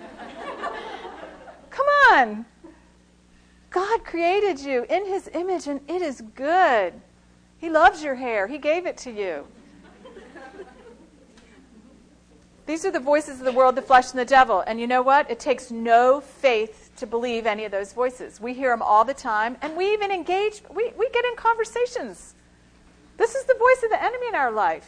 Come on. God created you in His image and it is good. He loves your hair. He gave it to you. These are the voices of the world, the flesh, and the devil. And you know what? It takes no faith to believe any of those voices. We hear them all the time, and we even engage. We get in conversations. This is the voice of the enemy in our life.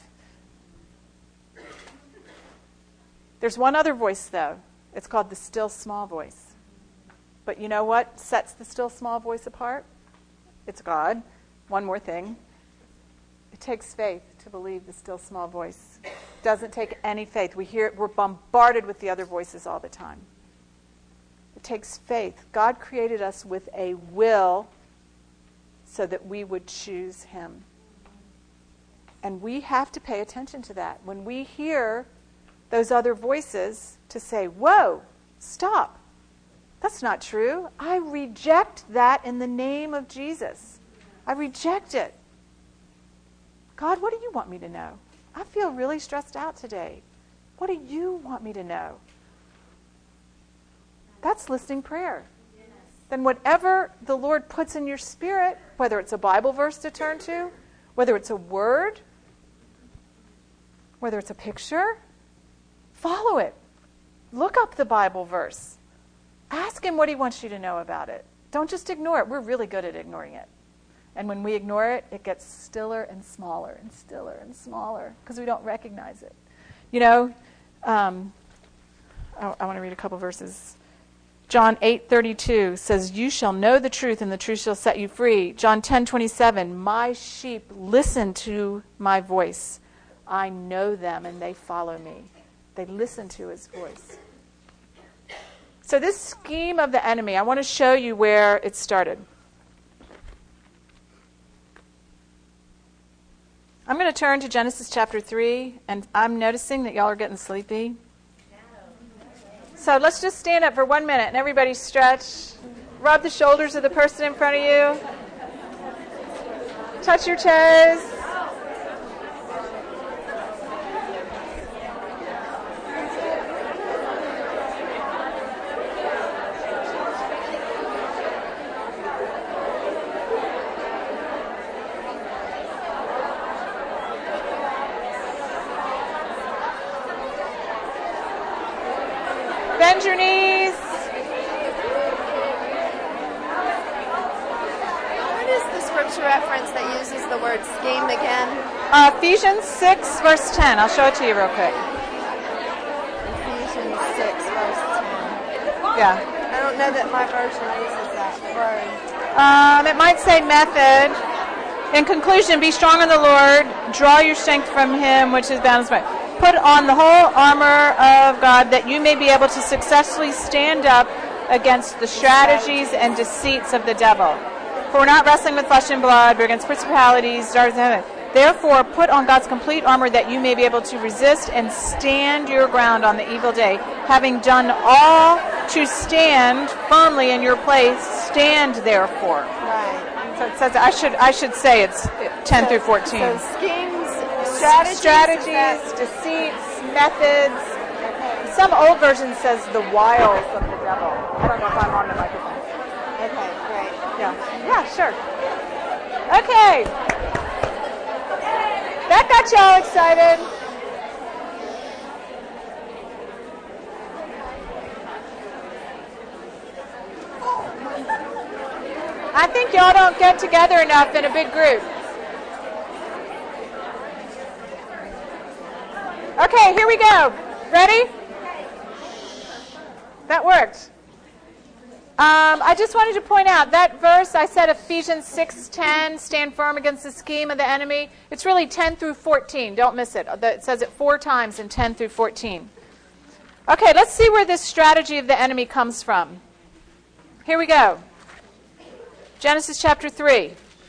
There's one other voice, though. It's called the still small voice. But you know what sets the still small voice apart? It's God. One more thing. It takes faith to believe the still small voice. It doesn't take any faith. We're bombarded with the other voices all the time. It takes faith. God created us with a will so that we would choose Him. And we have to pay attention to that. When we hear those other voices, to say, whoa, stop. That's not true. I reject that in the name of Jesus. I reject it. God, what do you want me to know? I feel really stressed out today. What do you want me to know? That's listening prayer. Yes. Then whatever the Lord puts in your spirit, whether it's a Bible verse to turn to, whether it's a word, whether it's a picture, follow it. Look up the Bible verse. Ask Him what He wants you to know about it. Don't just ignore it. We're really good at ignoring it. And when we ignore it, it gets stiller and smaller because we don't recognize it. You know, I want to read a couple verses. John 8:32 says, "You shall know the truth, and the truth shall set you free." John 10:27, "My sheep listen to my voice. I know them, and they follow me." They listen to His voice. So this scheme of the enemy, I want to show you where it started. I'm going to turn to Genesis chapter 3, and I'm noticing that y'all are getting sleepy. So let's just stand up for 1 minute, and everybody stretch. Rub the shoulders of the person in front of you. Touch your toes. Bend your knees. What is the scripture reference that uses the word scheme again? Ephesians 6, verse 10. I'll show it to you real quick. Ephesians 6, verse 10. Yeah. I don't know that my version uses that word. It might say method. In conclusion, be strong in the Lord. Draw your strength from Him, which is boundless might. Put on the whole armor of God that you may be able to successfully stand up against the strategies and deceits of the devil. For we're not wrestling with flesh and blood, but against principalities, darkness, and heaven. Therefore, put on God's complete armor that you may be able to resist and stand your ground on the evil day. Having done all to stand firmly in your place, stand therefore. Right. So it says, I should say it's 10 through 14. So scheme strategies, deceits, methods. Some old version says the wiles of the devil. I don't know if I'm on the microphone. Okay, great. Yeah, sure. Okay. That got y'all excited. I think y'all don't get together enough in a big group. Okay, here we go. Ready? That worked. I just wanted to point out that verse, I said Ephesians 6:10, stand firm against the scheme of the enemy. It's really 10 through 14. Don't miss it. It says it 4 times in 10 through 14. Okay, let's see where this strategy of the enemy comes from. Here we go. Genesis chapter 3.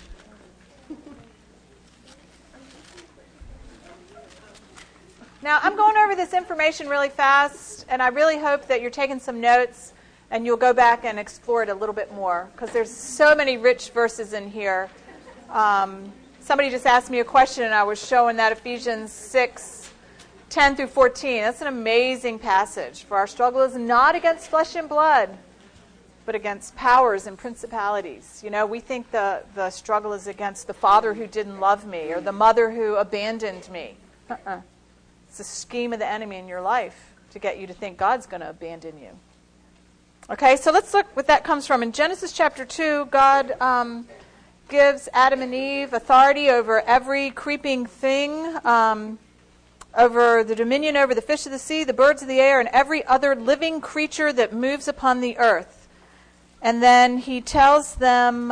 Now, I'm going over this information really fast, and I really hope that you're taking some notes and you'll go back and explore it a little bit more, because there's so many rich verses in here. Somebody just asked me a question, and I was showing that Ephesians 6:10 through 14. That's an amazing passage. For our struggle is not against flesh and blood, but against powers and principalities. You know, we think the struggle is against the father who didn't love me or the mother who abandoned me. It's a scheme of the enemy in your life to get you to think God's going to abandon you. Okay, so let's look what that comes from. In Genesis chapter 2, God gives Adam and Eve authority over every creeping thing, over the dominion over the fish of the sea, the birds of the air, and every other living creature that moves upon the earth. And then he tells them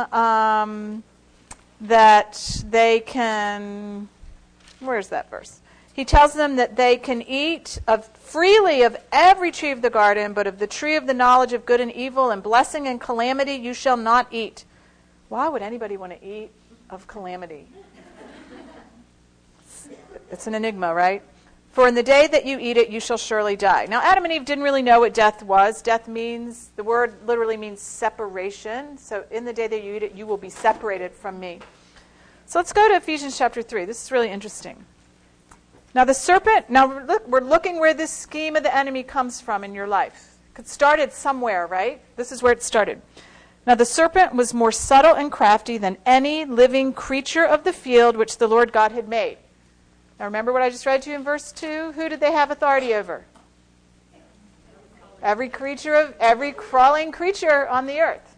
that they can... Where's that verse? He tells them that they can eat freely of every tree of the garden, but of the tree of the knowledge of good and evil and blessing and calamity you shall not eat. Why would anybody want to eat of calamity? It's an enigma, right? For in the day that you eat it, you shall surely die. Now, Adam and Eve didn't really know what death was. Death means, the word literally means separation. So in the day that you eat it, you will be separated from me. So let's go to Ephesians chapter 3. This is really interesting. Now the serpent, we're looking where this scheme of the enemy comes from in your life. It started somewhere, right? This is where it started. Now the serpent was more subtle and crafty than any living creature of the field which the Lord God had made. Now remember what I just read to you in verse 2? Who did they have authority over? Every crawling creature on the earth.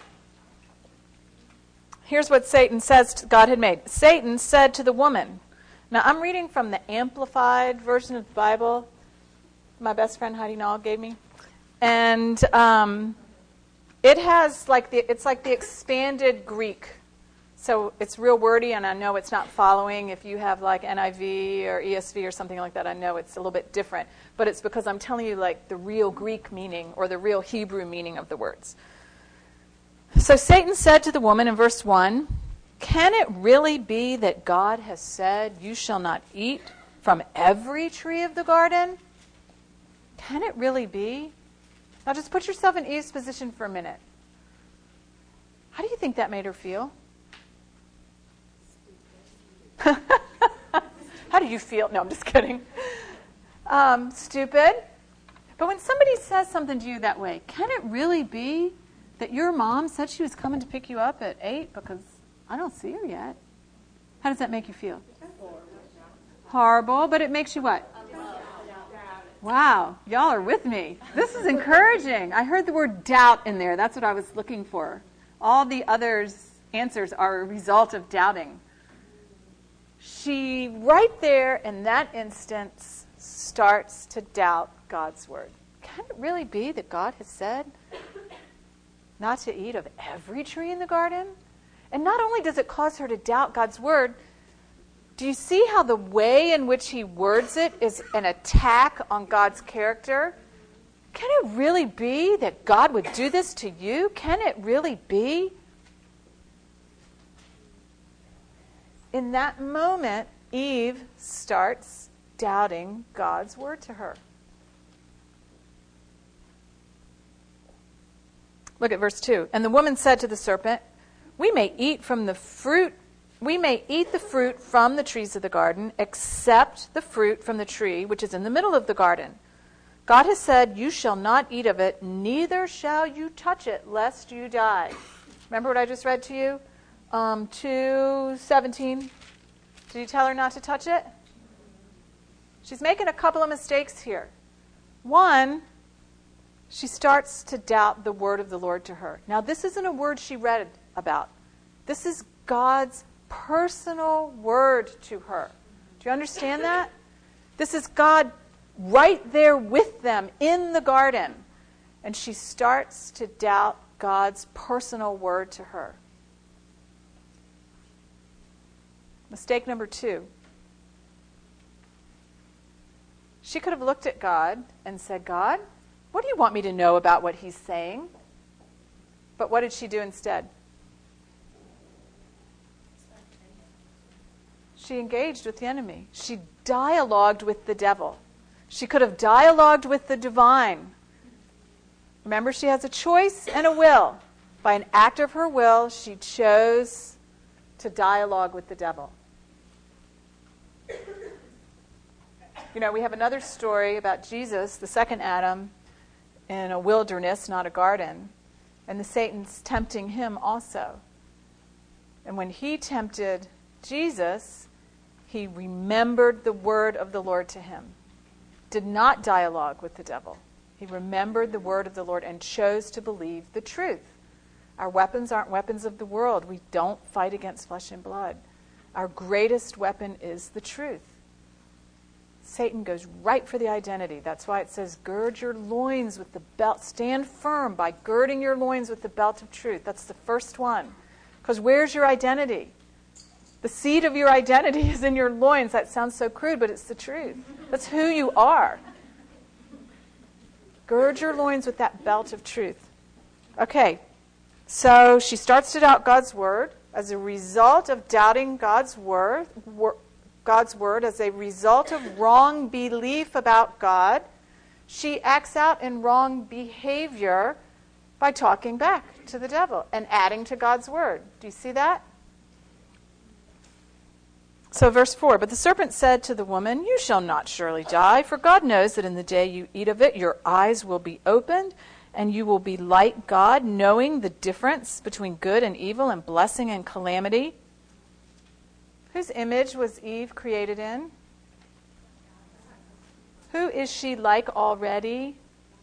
Here's what Satan says God had made. Satan said to the woman... Now, I'm reading from the Amplified version of the Bible my best friend Heidi Nall gave me. And it has it's like the expanded Greek. So it's real wordy, and I know it's not following. If you have like NIV or ESV or something like that, I know it's a little bit different. But it's because I'm telling you like the real Greek meaning or the real Hebrew meaning of the words. So Satan said to the woman in verse 1, "Can it really be that God has said, 'You shall not eat from every tree of the garden'? Can it really be?" Now just put yourself in Eve's position for a minute. How do you think that made her feel? How do you feel? No, I'm just kidding. Stupid. But when somebody says something to you that way, can it really be that your mom said she was coming to pick you up at 8 because I don't see her yet? How does that make you feel? Horrible, but it makes you what? Wow, y'all are with me. This is encouraging. I heard the word doubt in there. That's what I was looking for. All the others' answers are a result of doubting. She, right there in that instance, starts to doubt God's word. Can it really be that God has said not to eat of every tree in the garden? And not only does it cause her to doubt God's word, do you see how the way in which he words it is an attack on God's character? Can it really be that God would do this to you? Can it really be? In that moment, Eve starts doubting God's word to her. Look at verse 2. And the woman said to the serpent, "We may eat from the fruit we may eat the fruit from the trees of the garden, except the fruit from the tree which is in the middle of the garden. God has said, you shall not eat of it, neither shall you touch it, lest you die. Remember what I just read to you? 2:17. Did you tell her not to touch it? She's making a couple of mistakes here. One, she starts to doubt the word of the Lord to her. Now, this isn't a word she read about. This is God's personal word to her. Do you understand that? This is God right there with them in the garden. And she starts to doubt God's personal word to her. Mistake number 2. She could have looked at God and said, God, what do you want me to know about what he's saying? But what did she do instead? She engaged with the enemy. She dialogued with the devil. She could have dialogued with the divine. Remember, she has a choice and a will. By an act of her will, she chose to dialogue with the devil. You know, we have another story about Jesus, the second Adam, in a wilderness, not a garden. And the Satan's tempting him also. And when he tempted Jesus, he remembered the word of the Lord to him. Did not dialogue with the devil. He remembered the word of the Lord and chose to believe the truth. Our weapons aren't weapons of the world. We don't fight against flesh and blood. Our greatest weapon is the truth. Satan goes right for the identity. That's why it says, gird your loins with the belt. Stand firm by girding your loins with the belt of truth. That's the first one. Because where's your identity? The seed of your identity is in your loins. That sounds so crude, but it's the truth. That's who you are. Gird your loins with that belt of truth. Okay, so she starts to doubt God's word. As a result of doubting God's word, as a result of wrong belief about God, she acts out in wrong behavior by talking back to the devil and adding to God's word. Do you see that? So verse 4, but the serpent said to the woman, you shall not surely die, for God knows that in the day you eat of it, your eyes will be opened, and you will be like God, knowing the difference between good and evil and blessing and calamity. Whose image was Eve created in? Who is she like already?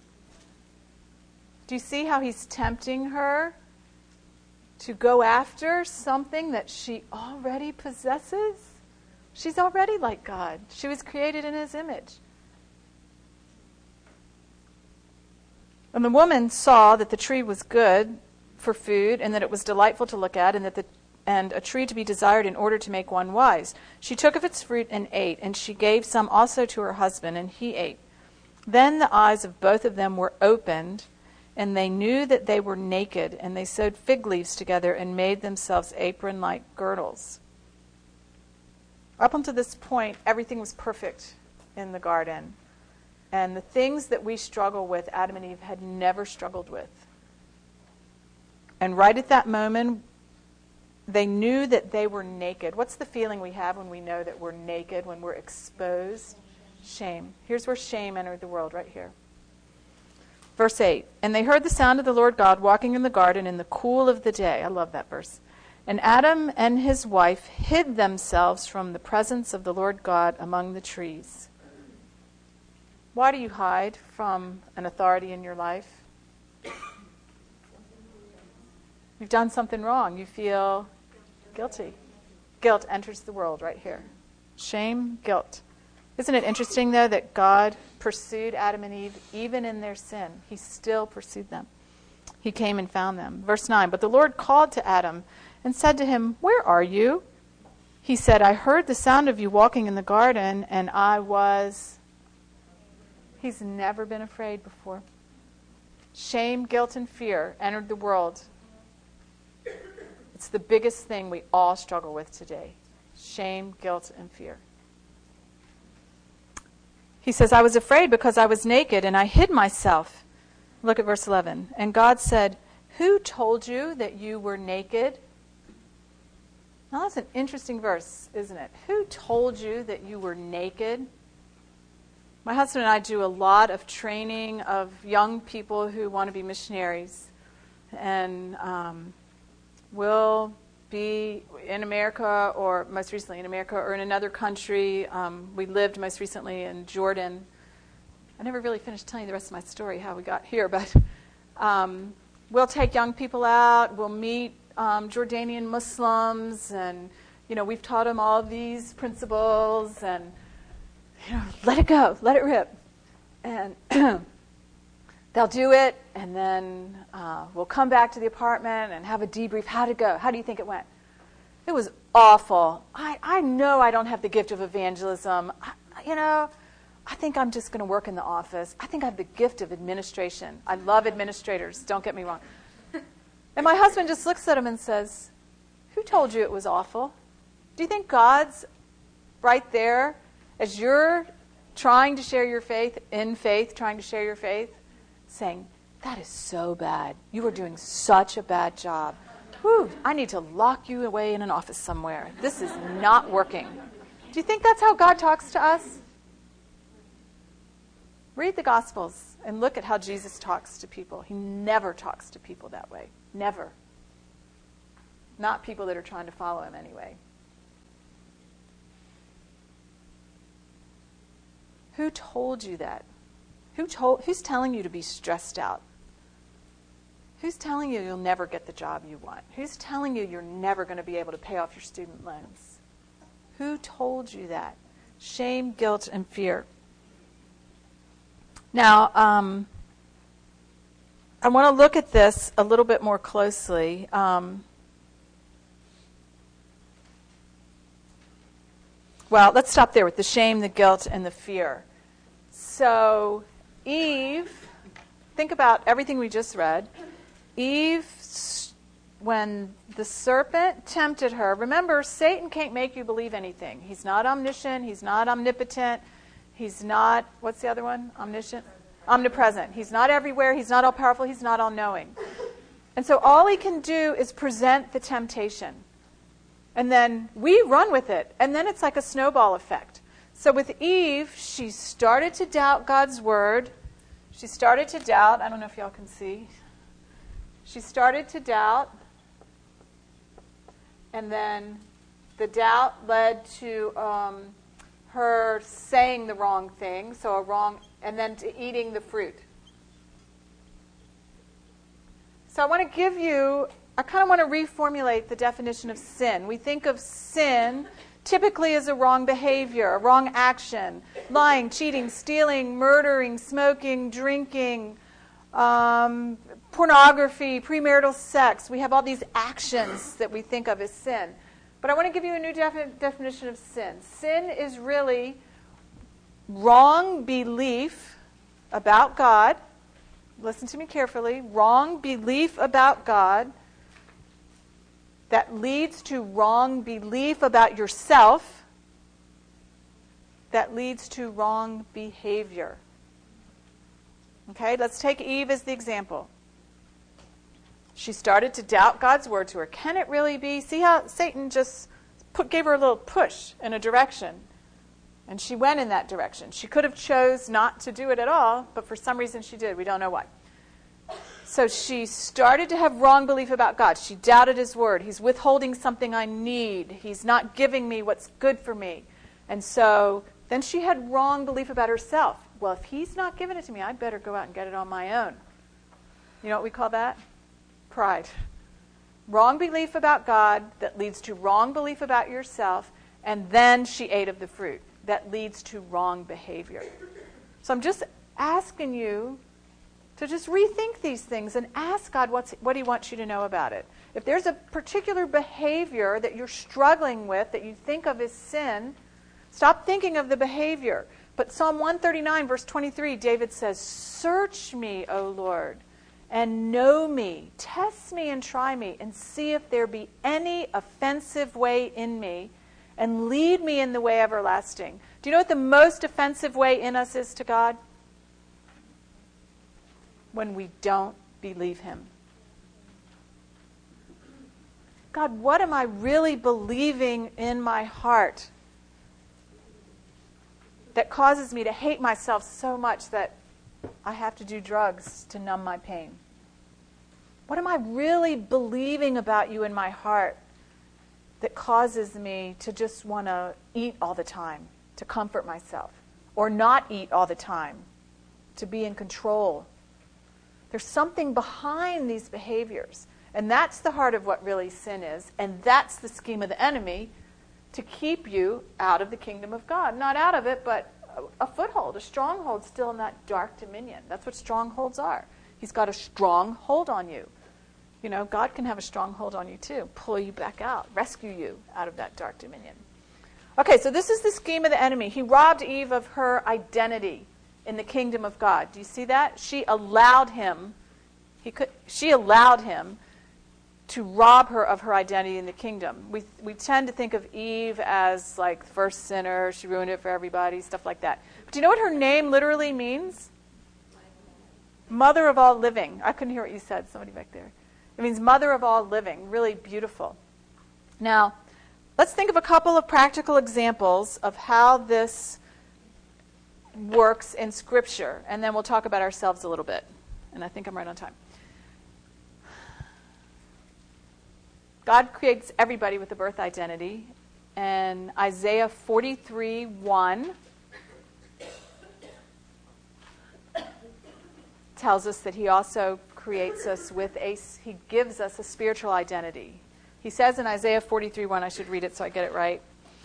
Do you see how he's tempting her to go after something that she already possesses? She's already like God. She was created in his image. And the woman saw that the tree was good for food, and that it was delightful to look at, and a tree to be desired in order to make one wise. She took of its fruit and ate, and she gave some also to her husband, and he ate. Then the eyes of both of them were opened, and they knew that they were naked, and they sewed fig leaves together and made themselves apron-like girdles. Up until this point, everything was perfect in the garden. And the things that we struggle with, Adam and Eve had never struggled with. And right at that moment, they knew that they were naked. What's the feeling we have when we know that we're naked, when we're exposed? Shame. Here's where shame entered the world, right here. Verse 8, and they heard the sound of the Lord God walking in the garden in the cool of the day. I love that verse. And Adam and his wife hid themselves from the presence of the Lord God among the trees. Why do you hide from an authority in your life? You've done something wrong. You feel guilty. Guilt enters the world right here. Shame, guilt. Isn't it interesting, though, that God pursued Adam and Eve even in their sin? He still pursued them. He came and found them. Verse 9, but the Lord called to Adam and said to him, where are you? He said, I heard the sound of you walking in the garden, and I was... He's never been afraid before. Shame, guilt, and fear entered the world. It's the biggest thing we all struggle with today. Shame, guilt, and fear. He says, I was afraid because I was naked and I hid myself. Look at verse 11. And God said, who told you that you were naked? Now that's an interesting verse, isn't it? Who told you that you were naked? My husband and I do a lot of training of young people who want to be missionaries. And we'll be in America, or most recently in America, or in another country. We lived most recently in Jordan. I never really finished telling you the rest of my story, how we got here, but we'll take young people out. We'll meet Jordanian Muslims, and we've taught them all of these principles, and let it go, let it rip, and they'll do it, and then we'll come back to the apartment and have a debrief. How'd it go? How do you think it went? It was awful. I know I don't have the gift of evangelism. I think I'm just going to work in the office. I think I have the gift of administration. I love administrators, don't get me wrong. And my husband just looks at him and says, who told you it was awful? Do you think God's right there as you're trying to share your faith, trying to share your faith, saying, that is so bad. You are doing such a bad job. Whew, I need to lock you away in an office somewhere. This is not working. Do you think that's how God talks to us? Read the Gospels and look at how Jesus talks to people. He never talks to people that way. Never. Not people that are trying to follow him anyway. Who told you that? Who's telling you to be stressed out? Who's telling you you'll never get the job you want? Who's telling you you're never going to be able to pay off your student loans? Who told you that? Shame, guilt, and fear. Now, I want to look at this a little bit more closely. Well, let's stop there with the shame, the guilt, and the fear. So, Eve, think about everything we just read. Eve, when the serpent tempted her, remember, Satan can't make you believe anything. He's not omniscient. He's not omnipotent. He's not, what's the other one? Omniscient? Omnipresent. He's not everywhere. He's not all-powerful. He's not all-knowing. And so all he can do is present the temptation. And then we run with it. And then it's like a snowball effect. So with Eve, she started to doubt God's word. She started to doubt. I don't know if y'all can see. She started to doubt. And then the doubt led to her saying the wrong thing, and then to eating the fruit. So I kind of want to reformulate the definition of sin. We think of sin typically as a wrong behavior, a wrong action, lying, cheating, stealing, murdering, smoking, drinking, pornography, premarital sex. We have all these actions that we think of as sin. But I want to give you a new definition of sin. Sin is really wrong belief about God. Listen to me carefully. Wrong belief about God that leads to wrong belief about yourself that leads to wrong behavior. Okay, let's take Eve as the example. She started to doubt God's word to her. Can it really be? See how Satan just gave her a little push in a direction. And she went in that direction. She could have chose not to do it at all, but for some reason she did. We don't know why. So she started to have wrong belief about God. She doubted his word. He's withholding something I need. He's not giving me what's good for me. And so then she had wrong belief about herself. Well, if he's not giving it to me, I'd better go out and get it on my own. You know what we call that? Pride. Wrong belief about God that leads to wrong belief about yourself, and then she ate of the fruit. That leads to wrong behavior. So I'm just asking you to just rethink these things and ask God what he wants you to know about it. If there's a particular behavior that you're struggling with that you think of as sin, stop thinking of the behavior. But Psalm 139, verse 23, David says, "Search me, O Lord, and know me. Test me and try me, and see if there be any offensive way in me, and lead me in the way everlasting." Do you know what the most offensive way in us is to God? When we don't believe him. God, what am I really believing in my heart that causes me to hate myself so much that I have to do drugs to numb my pain? What am I really believing about you in my heart that causes me to just want to eat all the time to comfort myself, or not eat all the time to be in control? There's something behind these behaviors. And that's the heart of what really sin is. And that's the scheme of the enemy to keep you out of the kingdom of God. Not out of it, but a foothold, a stronghold still in that dark dominion. That's what strongholds are. He's got a strong hold on you. You know, God can have a strong hold on you too. Pull you back out. Rescue you out of that dark dominion. Okay, so this is the scheme of the enemy. He robbed Eve of her identity in the kingdom of God. Do you see that? She allowed him to rob her of her identity in the kingdom. We tend to think of Eve as like the first sinner. She ruined it for everybody, stuff like that. But do you know what her name literally means? Mother of all living. I couldn't hear what you said. Somebody back there. It means mother of all living. Really beautiful. Now, let's think of a couple of practical examples of how this works in Scripture, and then we'll talk about ourselves a little bit. And I think I'm right on time. God creates everybody with a birth identity, and Isaiah 43:1 tells us that he also creates us with he gives us a spiritual identity. He says in Isaiah 43:1, I should read it so I get it right.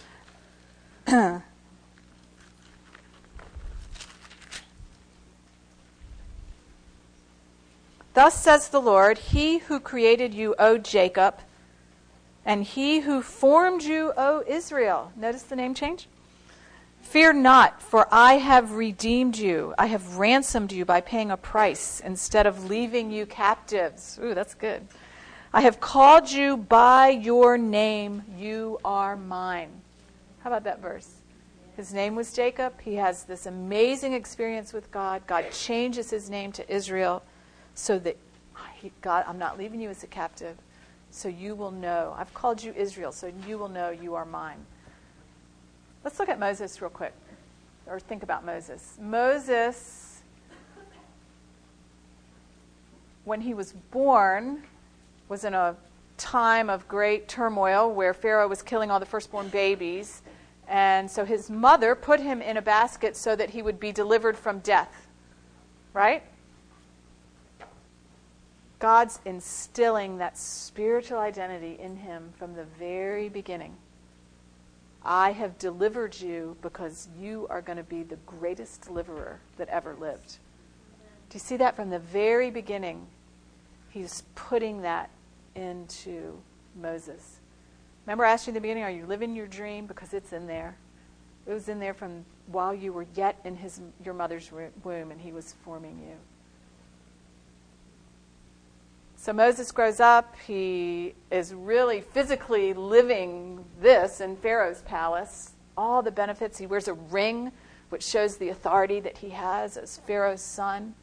Thus says the Lord, he who created you, O Jacob, and he who formed you, O Israel. Notice the name change? Fear not, for I have redeemed you. I have ransomed you by paying a price instead of leaving you captives. Ooh, that's good. I have called you by your name. You are mine. How about that verse? His name was Jacob. He has this amazing experience with God. God changes his name to Israel so that, God, I'm not leaving you as a captive. So you will know. I've called you Israel, so you will know you are mine. Let's look at Moses real quick, or think about Moses. Moses, when he was born, was in a time of great turmoil where Pharaoh was killing all the firstborn babies. And so his mother put him in a basket so that he would be delivered from death. Right? God's instilling that spiritual identity in him from the very beginning. I have delivered you because you are going to be the greatest deliverer that ever lived. Do you see that from the very beginning? He's putting that into Moses. Remember I asked you in the beginning, are you living your dream? Because it's in there. It was in there from while you were yet in your mother's womb and he was forming you. So Moses grows up. He is really physically living this in Pharaoh's palace. All the benefits. He wears a ring, which shows the authority that he has as Pharaoh's son.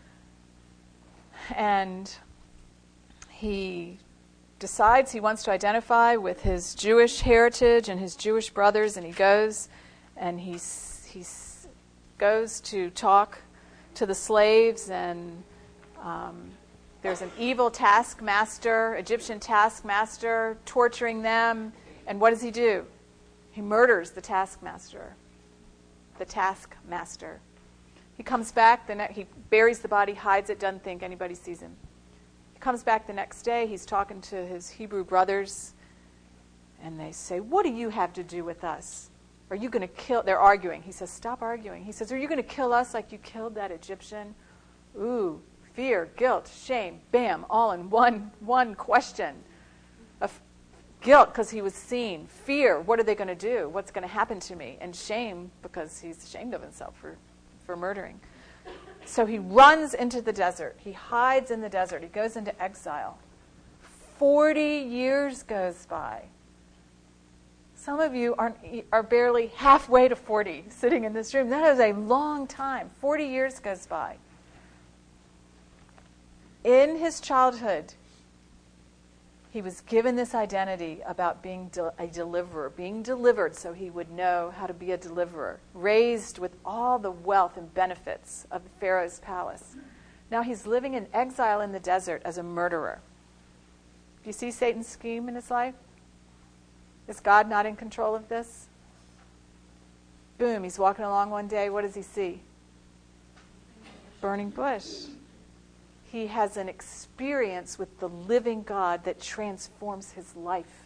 And he decides he wants to identify with his Jewish heritage and his Jewish brothers, and he goes and he goes to talk to the slaves, and there's an evil taskmaster, Egyptian taskmaster, torturing them. And what does he do? He murders the taskmaster. The taskmaster. He comes back, he buries the body, hides it, doesn't think anybody sees him. He comes back the next day, he's talking to his Hebrew brothers, and they say, what do you have to do with us? Are you going to kill? They're arguing. He says, stop arguing. He says, are you going to kill us like you killed that Egyptian? Ooh. Fear, guilt, shame, bam, all in one question. Of guilt because he was seen. Fear, what are they going to do? What's going to happen to me? And shame because he's ashamed of himself for murdering. So he runs into the desert. He hides in the desert. He goes into exile. 40 years goes by. Some of you are barely halfway to 40 sitting in this room. That is a long time. 40 years goes by. In his childhood, He was given this identity about being a deliverer, being delivered so he would know how to be a deliverer, raised with all the wealth and benefits of Pharaoh's palace. Now he's living in exile in the desert as a murderer. Do you see Satan's scheme in his life? Is God not in control of this? Boom, he's walking along one day. What does he see? Burning bush. He has an experience with the living God that transforms his life.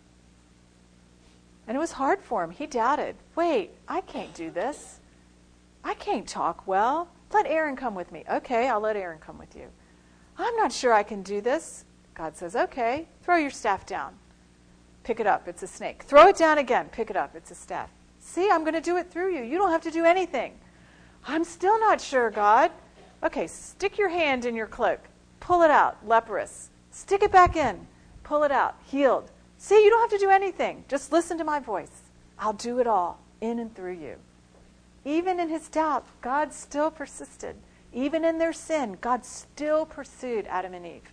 And it was hard for him. He doubted. Wait, I can't do this. I can't talk well. Let Aaron come with me. Okay, I'll let Aaron come with you. I'm not sure I can do this. God says, okay, throw your staff down. Pick it up. It's a snake. Throw it down again. Pick it up. It's a staff. See, I'm going to do it through you. You don't have to do anything. I'm still not sure, God. Okay, stick your hand in your cloak. Pull it out. Leprous. Stick it back in. Pull it out. Healed. See, you don't have to do anything. Just listen to my voice. I'll do it all in and through you. Even in his doubt, God still persisted. Even in their sin, God still pursued Adam and Eve.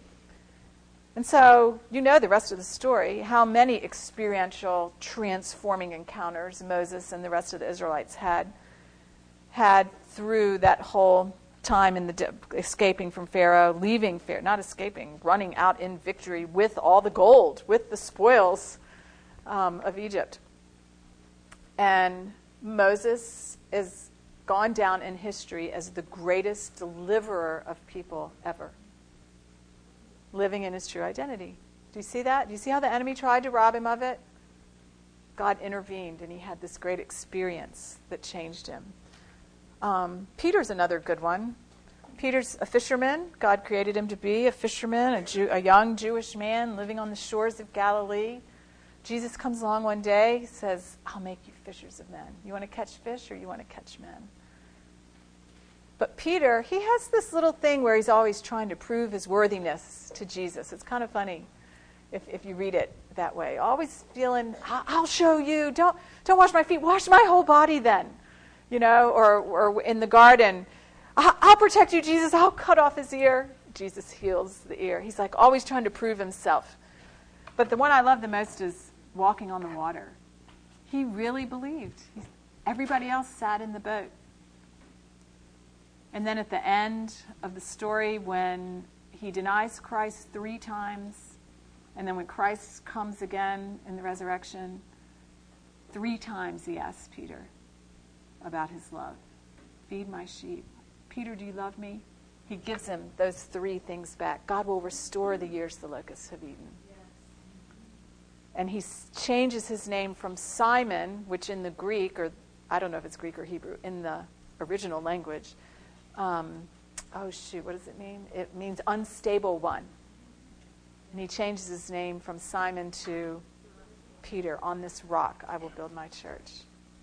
And so, you know the rest of the story, how many experiential transforming encounters Moses and the rest of the Israelites had through that whole time in the escaping from Pharaoh, leaving Pharaoh, not escaping, running out in victory with all the gold, with the spoils of Egypt. And Moses is gone down in history as the greatest deliverer of people ever, living in his true identity. Do you see that? Do you see how the enemy tried to rob him of it? God intervened, and he had this great experience that changed him. Peter's another good one. Peter's a fisherman. God created him to be a fisherman, a young Jewish man living on the shores of Galilee. Jesus comes along one day, says, I'll make you fishers of men. You want to catch fish or you want to catch men? But Peter, he has this little thing where he's always trying to prove his worthiness to Jesus. It's kind of funny if you read it that way. Always feeling, I'll show you. Don't wash my feet. Wash my whole body then. You know, or in the garden, I'll protect you, Jesus. I'll cut off his ear. Jesus heals the ear. He's like always trying to prove himself. But the one I love the most is walking on the water. He really believed. Everybody else sat in the boat. And then at the end of the story, when he denies Christ 3 times, and then when Christ comes again in the resurrection, 3 times he asks Peter about his love. Feed my sheep. Peter, do you love me? He gives him those 3 things back. God will restore the years the locusts have eaten. Yes. And he changes his name from Simon, which in the Greek, or I don't know if it's Greek or Hebrew, in the original language, what does it mean? It means unstable one. And he changes his name from Simon to Peter. On this rock I will build my church.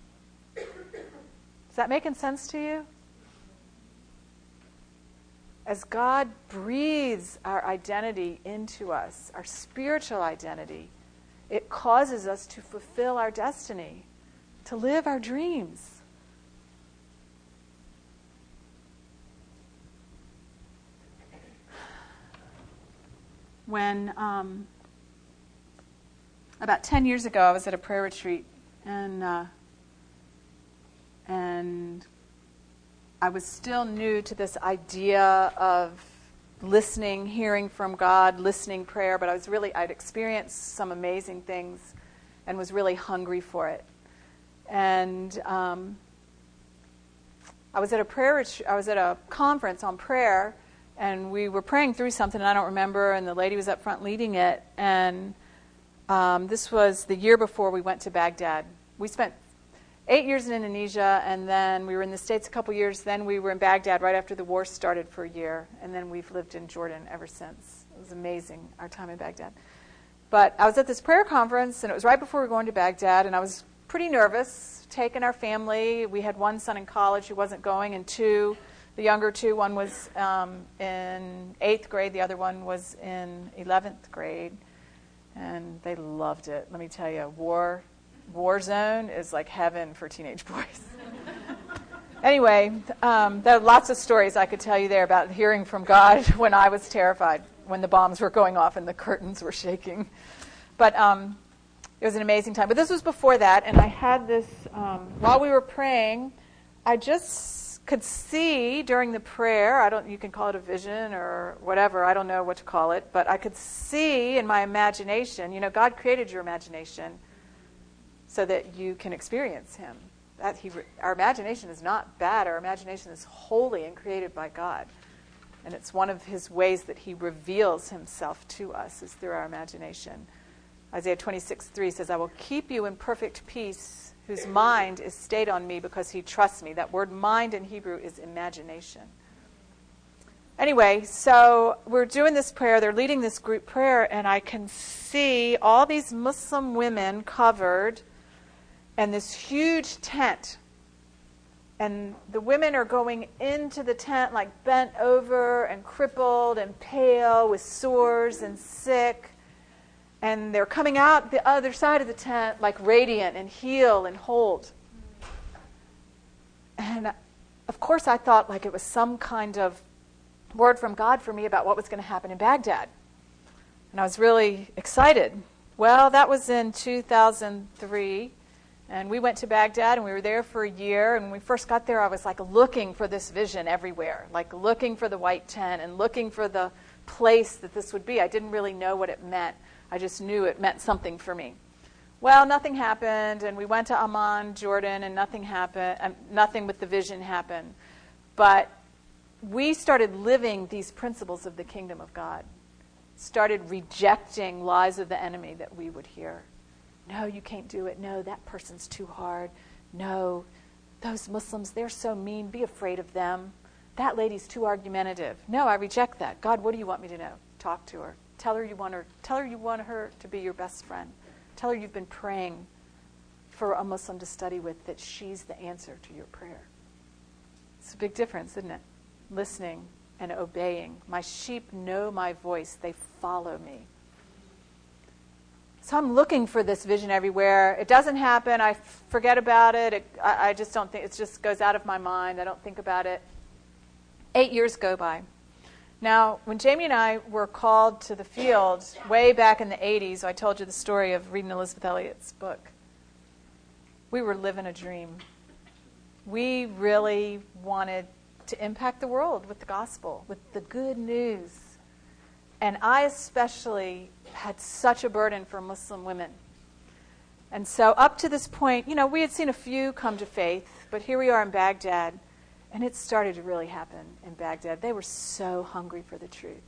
Is that making sense to you? As God breathes our identity into us, our spiritual identity, it causes us to fulfill our destiny, to live our dreams. When about 10 years ago, I was at a prayer retreat, and I was still new to this idea of listening, hearing from God, listening prayer, but I'd experienced some amazing things and was really hungry for it. And I was at a conference on prayer, and we were praying through something, and I don't remember, and the lady was up front leading it, and this was the year before we went to Baghdad. We spent 8 years in Indonesia, and then we were in the States a couple years. Then we were in Baghdad right after the war started for a year, and then we've lived in Jordan ever since. It was amazing, our time in Baghdad. But I was at this prayer conference, and it was right before we were going to Baghdad, and I was pretty nervous, taking our family. We had 1 son in college who wasn't going, and 2, the younger 2, one was in 8th grade, the other one was in 11th grade, and they loved it. Let me tell you, war zone is like heaven for teenage boys. Anyway, there are lots of stories I could tell you there about hearing from God when I was terrified. when the bombs were going off and the curtains were shaking. But it was an amazing time. But this was before that, and I had this, while we were praying, I just could see during the prayer, you can call it a vision or whatever, I don't know what to call it, but I could see in my imagination, God created your imagination so that you can experience him. Our imagination is not bad. Our imagination is holy and created by God. And it's one of his ways that he reveals himself to us is through our imagination. Isaiah 26:3 says, I will keep you in perfect peace, whose mind is stayed on me because he trusts me. That word mind in Hebrew is imagination. Anyway, so we're doing this prayer. They're leading this group prayer, and I can see all these Muslim women covered and this huge tent. And the women are going into the tent like bent over and crippled and pale with sores and sick. And they're coming out the other side of the tent like radiant and heal and hold. And of course I thought like it was some kind of word from God for me about what was going to happen in Baghdad. And I was really excited. Well, that was in 2003. And we went to Baghdad, and we were there for a year. And when we first got there, I was like looking for this vision everywhere, like looking for the white tent and looking for the place that this would be. I didn't really know what it meant. I just knew it meant something for me. Well, nothing happened, and we went to Amman, Jordan, and nothing happened. Nothing with the vision happened. But we started living these principles of the kingdom of God, started rejecting lies of the enemy that we would hear. No, you can't do it. No, that person's too hard. No, those Muslims, they're so mean. Be afraid of them. That lady's too argumentative. No, I reject that. God, what do you want me to know? Talk to her. Tell her you want her to be your best friend. Tell her you've been praying for a Muslim to study with, that she's the answer to your prayer. It's a big difference, isn't it? Listening and obeying. My sheep know my voice. They follow me. So I'm looking for this vision everywhere. It doesn't happen. I forget about it. I just don't think, it just goes out of my mind. I don't think about it. 8 years go by. Now, when Jamie and I were called to the field way back in the 80s, I told you the story of reading Elizabeth Elliot's book. We were living a dream. We really wanted to impact the world with the gospel, with the good news. And I especially had such a burden for Muslim women. And so up to this point, we had seen a few come to faith, but here we are in Baghdad, and it started to really happen in Baghdad. They were so hungry for the truth.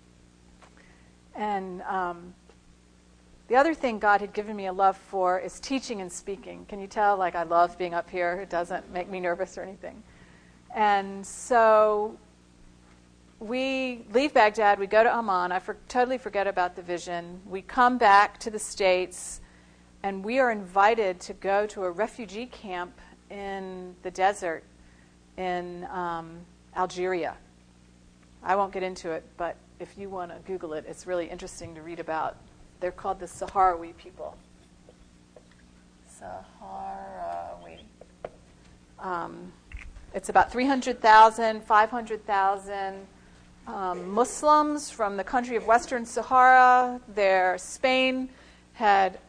And the other thing God had given me a love for is teaching and speaking. Can you tell, I love being up here? It doesn't make me nervous or anything. And so we leave Baghdad, we go to Amman. I totally forget about the vision. We come back to the States, and we are invited to go to a refugee camp in the desert in Algeria. I won't get into it, but if you want to Google it, it's really interesting to read about. They're called the Sahrawi people. Sahrawi. It's about 300,000, 500,000 Muslims from the country of Western Sahara. Spain had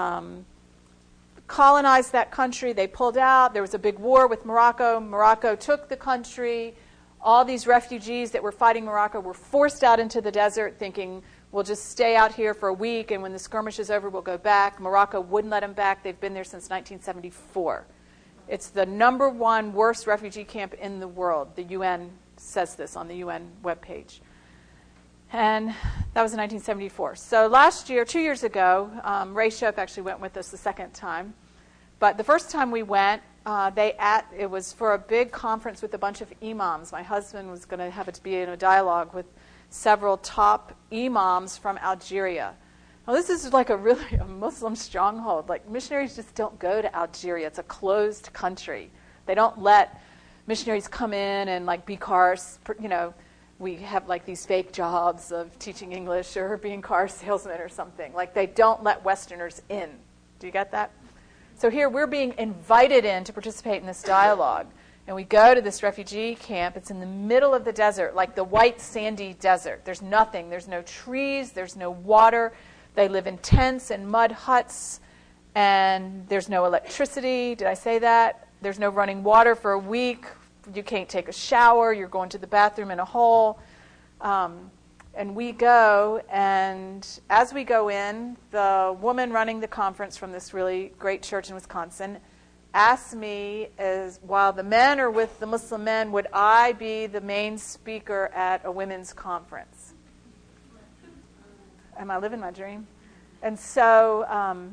colonized that country. They pulled out. There was a big war with Morocco. Morocco took the country. All these refugees that were fighting Morocco were forced out into the desert thinking, we'll just stay out here for a week, and when the skirmish is over, we'll go back. Morocco wouldn't let them back. They've been there since 1974. It's the number one worst refugee camp in the world. The UN says this on the UN webpage. And that was in 1974. So last year, 2 years ago, Ray Shope actually went with us the second time. But the first time we went, it was for a big conference with a bunch of imams. My husband was going to be in a dialogue with several top imams from Algeria. Now, this is like a Muslim stronghold. Missionaries just don't go to Algeria. It's a closed country. They don't let missionaries come in and be cars. We have these fake jobs of teaching English or being car salesmen or something. They don't let Westerners in. Do you get that? So here we're being invited in to participate in this dialogue. And we go to this refugee camp. It's in the middle of the desert, like the white sandy desert. There's nothing. There's no trees. There's no water. They live in tents and mud huts. And there's no electricity. Did I say that? There's no running water for a week. You can't take a shower. You're going to the bathroom in a hole. And we go, and as we go in, the woman running the conference from this really great church in Wisconsin asked me, while the men are with the Muslim men, would I be the main speaker at a women's conference? Am I living my dream? And so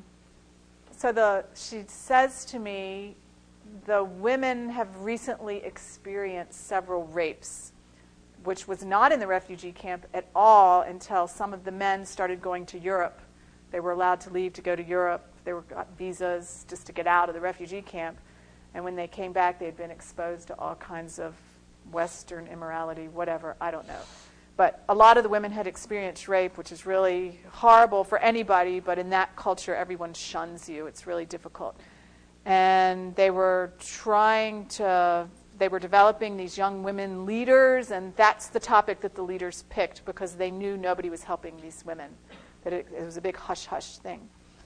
she says to me, the women have recently experienced several rapes, which was not in the refugee camp at all until some of the men started going to Europe. They were allowed to leave to go to Europe. They got visas just to get out of the refugee camp. And when they came back, they had been exposed to all kinds of Western immorality, whatever, I don't know. But a lot of the women had experienced rape, which is really horrible for anybody, but in that culture, everyone shuns you. It's really difficult. And they were developing these young women leaders, and that's the topic that the leaders picked because they knew nobody was helping these women, that it was a big hush-hush thing.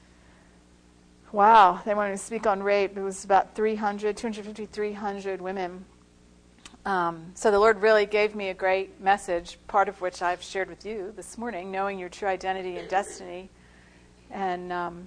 Wow, they wanted to speak on rape. It was about 250, 300 women. So the Lord really gave me a great message, part of which I've shared with you this morning, knowing your true identity and destiny. And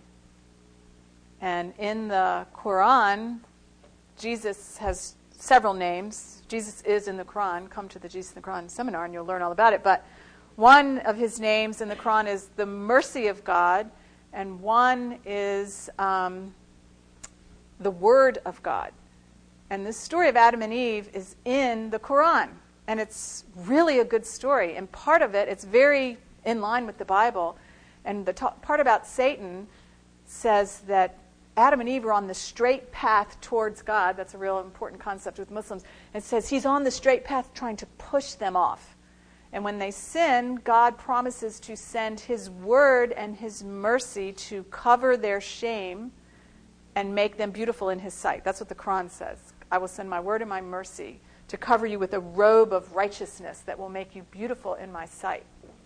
in the Quran, Jesus has several names. Jesus is in the Quran. Come to the Jesus in the Quran seminar and you'll learn all about it. But one of his names in the Quran is the mercy of God, and one is the Word of God. And this story of Adam and Eve is in the Quran. And it's really a good story. And part of it, it's very in line with the Bible. And the part about Satan says that Adam and Eve are on the straight path towards God. That's a real important concept with Muslims. It says he's on the straight path trying to push them off. And when they sin, God promises to send his word and his mercy to cover their shame and make them beautiful in his sight. That's what the Quran says. I will send my word and my mercy to cover you with a robe of righteousness that will make you beautiful in my sight.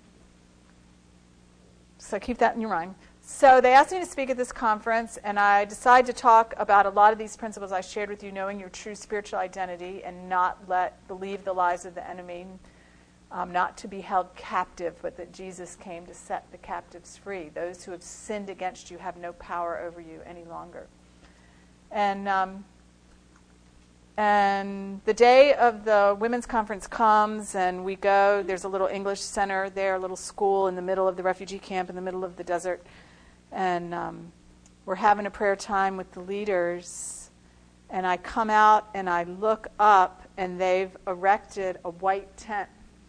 So keep that in your mind. So they asked me to speak at this conference, and I decided to talk about a lot of these principles I shared with you, knowing your true spiritual identity and not believe the lies of the enemy, not to be held captive, but that Jesus came to set the captives free. Those who have sinned against you have no power over you any longer. And the day of the women's conference comes, and we go. There's a little English center there, a little school in the middle of the refugee camp, in the middle of the desert. And we're having a prayer time with the leaders. And I come out, and I look up, and they've erected a white tent.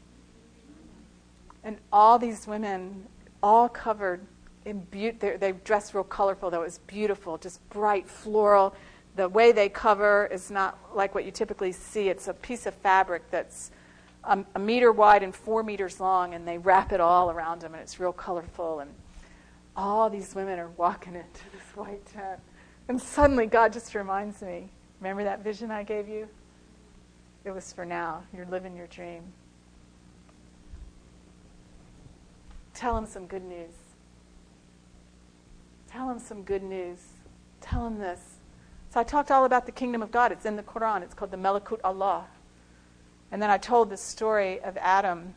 And all these women, all covered in beauty. They dressed real colorful, though. It was beautiful, just bright, floral. The way they cover is not like what you typically see. It's a piece of fabric that's a meter wide and 4 meters long, and they wrap it all around them, and it's real colorful. And all these women are walking into this white tent. And suddenly God just reminds me, remember that vision I gave you? It was for now. You're living your dream. Tell them some good news. Tell them some good news. Tell them this. So I talked all about the kingdom of God. It's in the Quran. It's called the Malakut Allah. And then I told the story of Adam.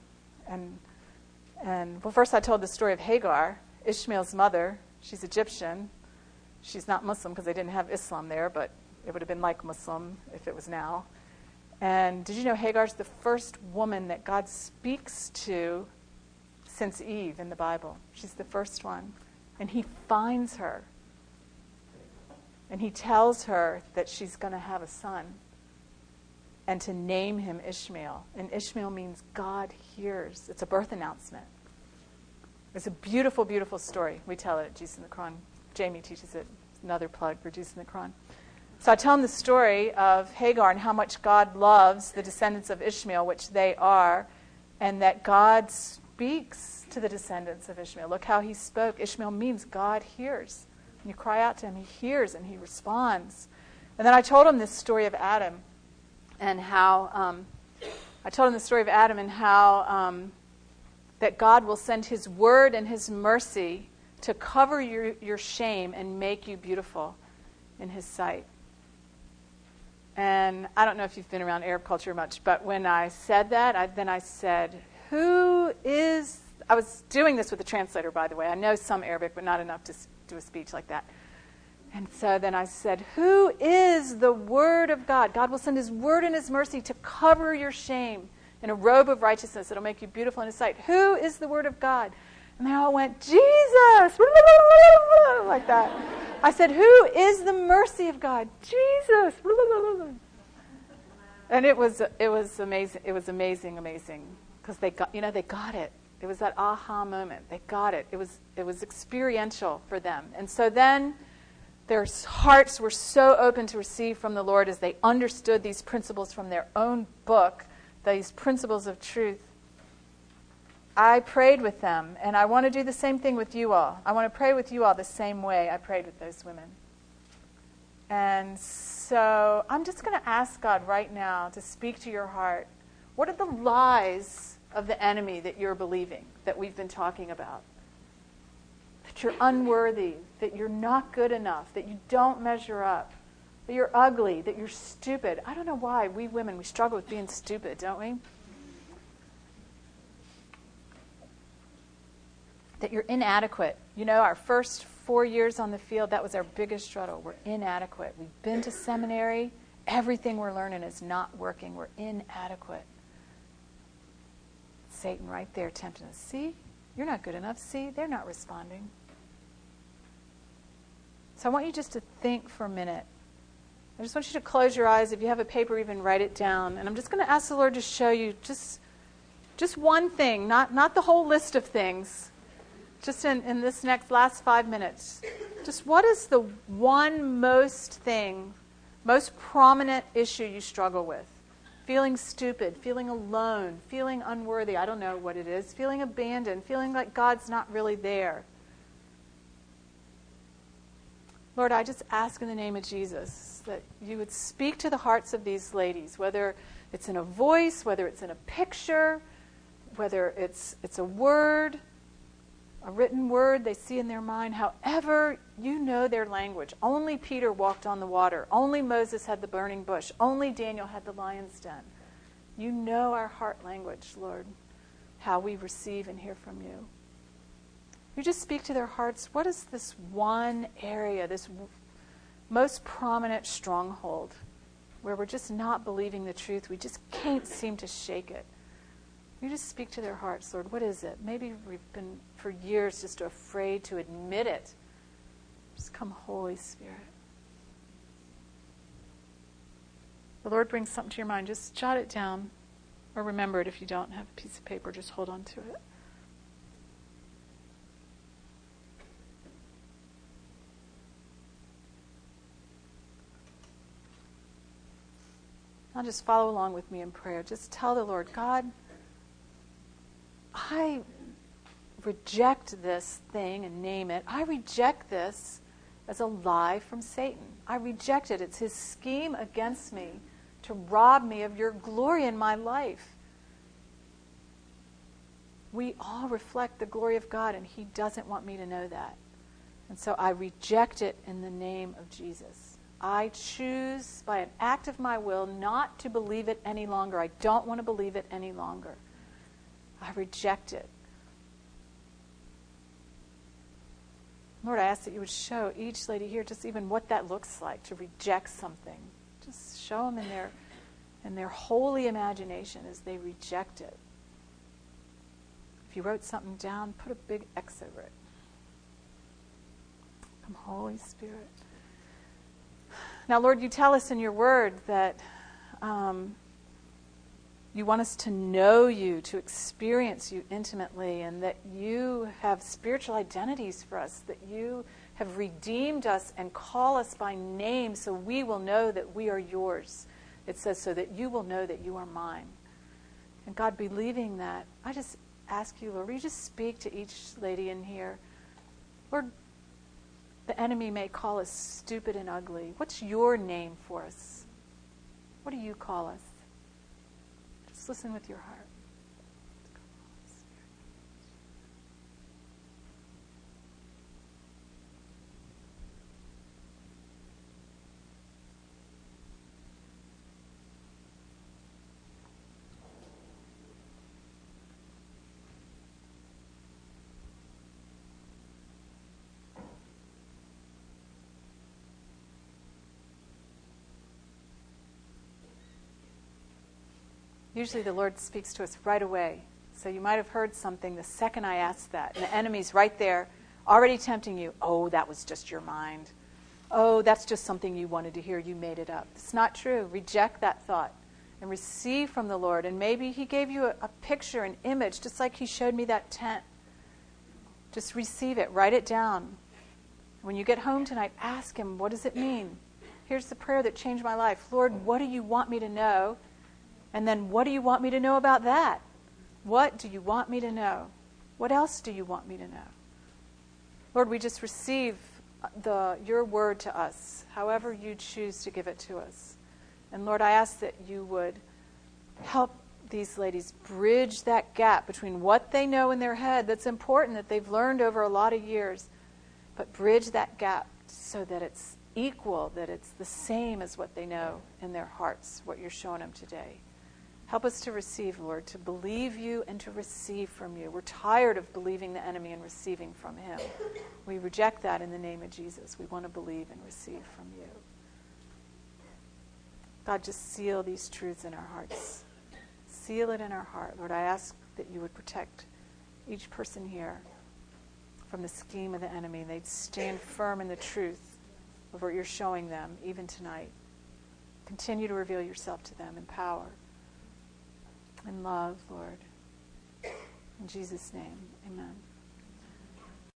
Well, first I told the story of Hagar, Ishmael's mother. She's Egyptian. She's not Muslim because they didn't have Islam there, but it would have been like Muslim if it was now. And did you know Hagar's the first woman that God speaks to since Eve in the Bible? She's the first one. And he finds her. And he tells her that she's going to have a son and to name him Ishmael. And Ishmael means God hears. It's a birth announcement. It's a beautiful, beautiful story. We tell it at Jesus in the Quran. Jamie teaches it. Another plug for Jesus in the Quran. So I tell him the story of Hagar and how much God loves the descendants of Ishmael, which they are, and that God speaks to the descendants of Ishmael. Look how he spoke. Ishmael means God hears. When you cry out to him, he hears and he responds. And then I told him this story of Adam and how I told him the story of Adam and how that God will send his word and his mercy to cover your shame and make you beautiful in his sight. And I don't know if you've been around Arab culture much, but when I said that, I said, I was doing this with a translator, by the way. I know some Arabic, but not enough to do a speech like that. And so then I said, who is the Word of God? God will send his word and his mercy to cover your shame in a robe of righteousness that'll make you beautiful in his sight. Who is the Word of God? And they all went, Jesus! Like that. I said, who is the mercy of God? Jesus! And it was amazing. It was amazing. Because they got it. It was that aha moment. They got it. It was experiential for them. And so then their hearts were so open to receive from the Lord as they understood these principles from their own book, these principles of truth. I prayed with them, and I want to do the same thing with you all. I want to pray with you all the same way I prayed with those women. And so I'm just going to ask God right now to speak to your heart. What are the lies of the enemy that you're believing, that we've been talking about? That you're unworthy, that you're not good enough, that you don't measure up, that you're ugly, that you're stupid. I don't know why we women, we struggle with being stupid, don't we? That you're inadequate. You know, our first 4 years on the field, that was our biggest struggle. We're inadequate. We've been to seminary. Everything we're learning is not working. We're inadequate. Satan right there tempting us. See, you're not good enough. See, they're not responding. So I want you just to think for a minute. I just want you to close your eyes. If you have a paper, even write it down. And I'm just going to ask the Lord to show you just one thing, not the whole list of things. Just in this last 5 minutes, just what is the one most prominent issue you struggle with? Feeling stupid, feeling alone, feeling unworthy, I don't know what it is, feeling abandoned, feeling like God's not really there. Lord, I just ask in the name of Jesus that you would speak to the hearts of these ladies, whether it's in a voice, whether it's in a picture, whether it's a word, a written word they see in their mind, however you know their language. Only Peter walked on the water. Only Moses had the burning bush. Only Daniel had the lion's den. You know our heart language, Lord, how we receive and hear from you. You just speak to their hearts. What is this one area, this most prominent stronghold where we're just not believing the truth? We just can't seem to shake it. You just speak to their hearts, Lord. What is it? Maybe we've been for years just afraid to admit it. Just come, Holy Spirit. The Lord brings something to your mind. Just jot it down or remember it. If you don't have a piece of paper, just hold on to it. Now just follow along with me in prayer. Just tell the Lord, God, I reject this thing and name it. I reject this as a lie from Satan. I reject it. It's his scheme against me to rob me of your glory in my life. We all reflect the glory of God, and he doesn't want me to know that. And so I reject it in the name of Jesus. I choose by an act of my will not to believe it any longer. I don't want to believe it any longer. I reject it. Lord, I ask that you would show each lady here just even what that looks like, to reject something. Just show them in their holy imagination as they reject it. If you wrote something down, put a big X over it. Come, Holy Spirit. Now, Lord, you tell us in your word that you want us to know you, to experience you intimately, and that you have spiritual identities for us, that you have redeemed us and call us by name so we will know that we are yours. It says, so that you will know that you are mine. And God, believing that, I just ask you, Lord, will you just speak to each lady in here? Lord, the enemy may call us stupid and ugly. What's your name for us? What do you call us? Just listen with your heart. Usually the Lord speaks to us right away. So you might have heard something the second I asked that. And the enemy's right there, already tempting you. Oh, that was just your mind. Oh, that's just something you wanted to hear. You made it up. It's not true. Reject that thought and receive from the Lord. And maybe he gave you a picture, an image, just like he showed me that tent. Just receive it. Write it down. When you get home tonight, ask him, what does it mean? Here's the prayer that changed my life. Lord, what do you want me to know? And then what do you want me to know about that? What do you want me to know? What else do you want me to know? Lord, we just receive your word to us, however you choose to give it to us. And Lord, I ask that you would help these ladies bridge that gap between what they know in their head that's important, that they've learned over a lot of years, but bridge that gap so that it's equal, that it's the same as what they know in their hearts, what you're showing them today. Help us to receive, Lord, to believe you and to receive from you. We're tired of believing the enemy and receiving from him. We reject that in the name of Jesus. We want to believe and receive from you. God, just seal these truths in our hearts. Seal it in our heart. Lord, I ask that you would protect each person here from the scheme of the enemy. And they'd stand firm in the truth of what you're showing them, even tonight. Continue to reveal yourself to them in power. In love, Lord. In Jesus' name, amen.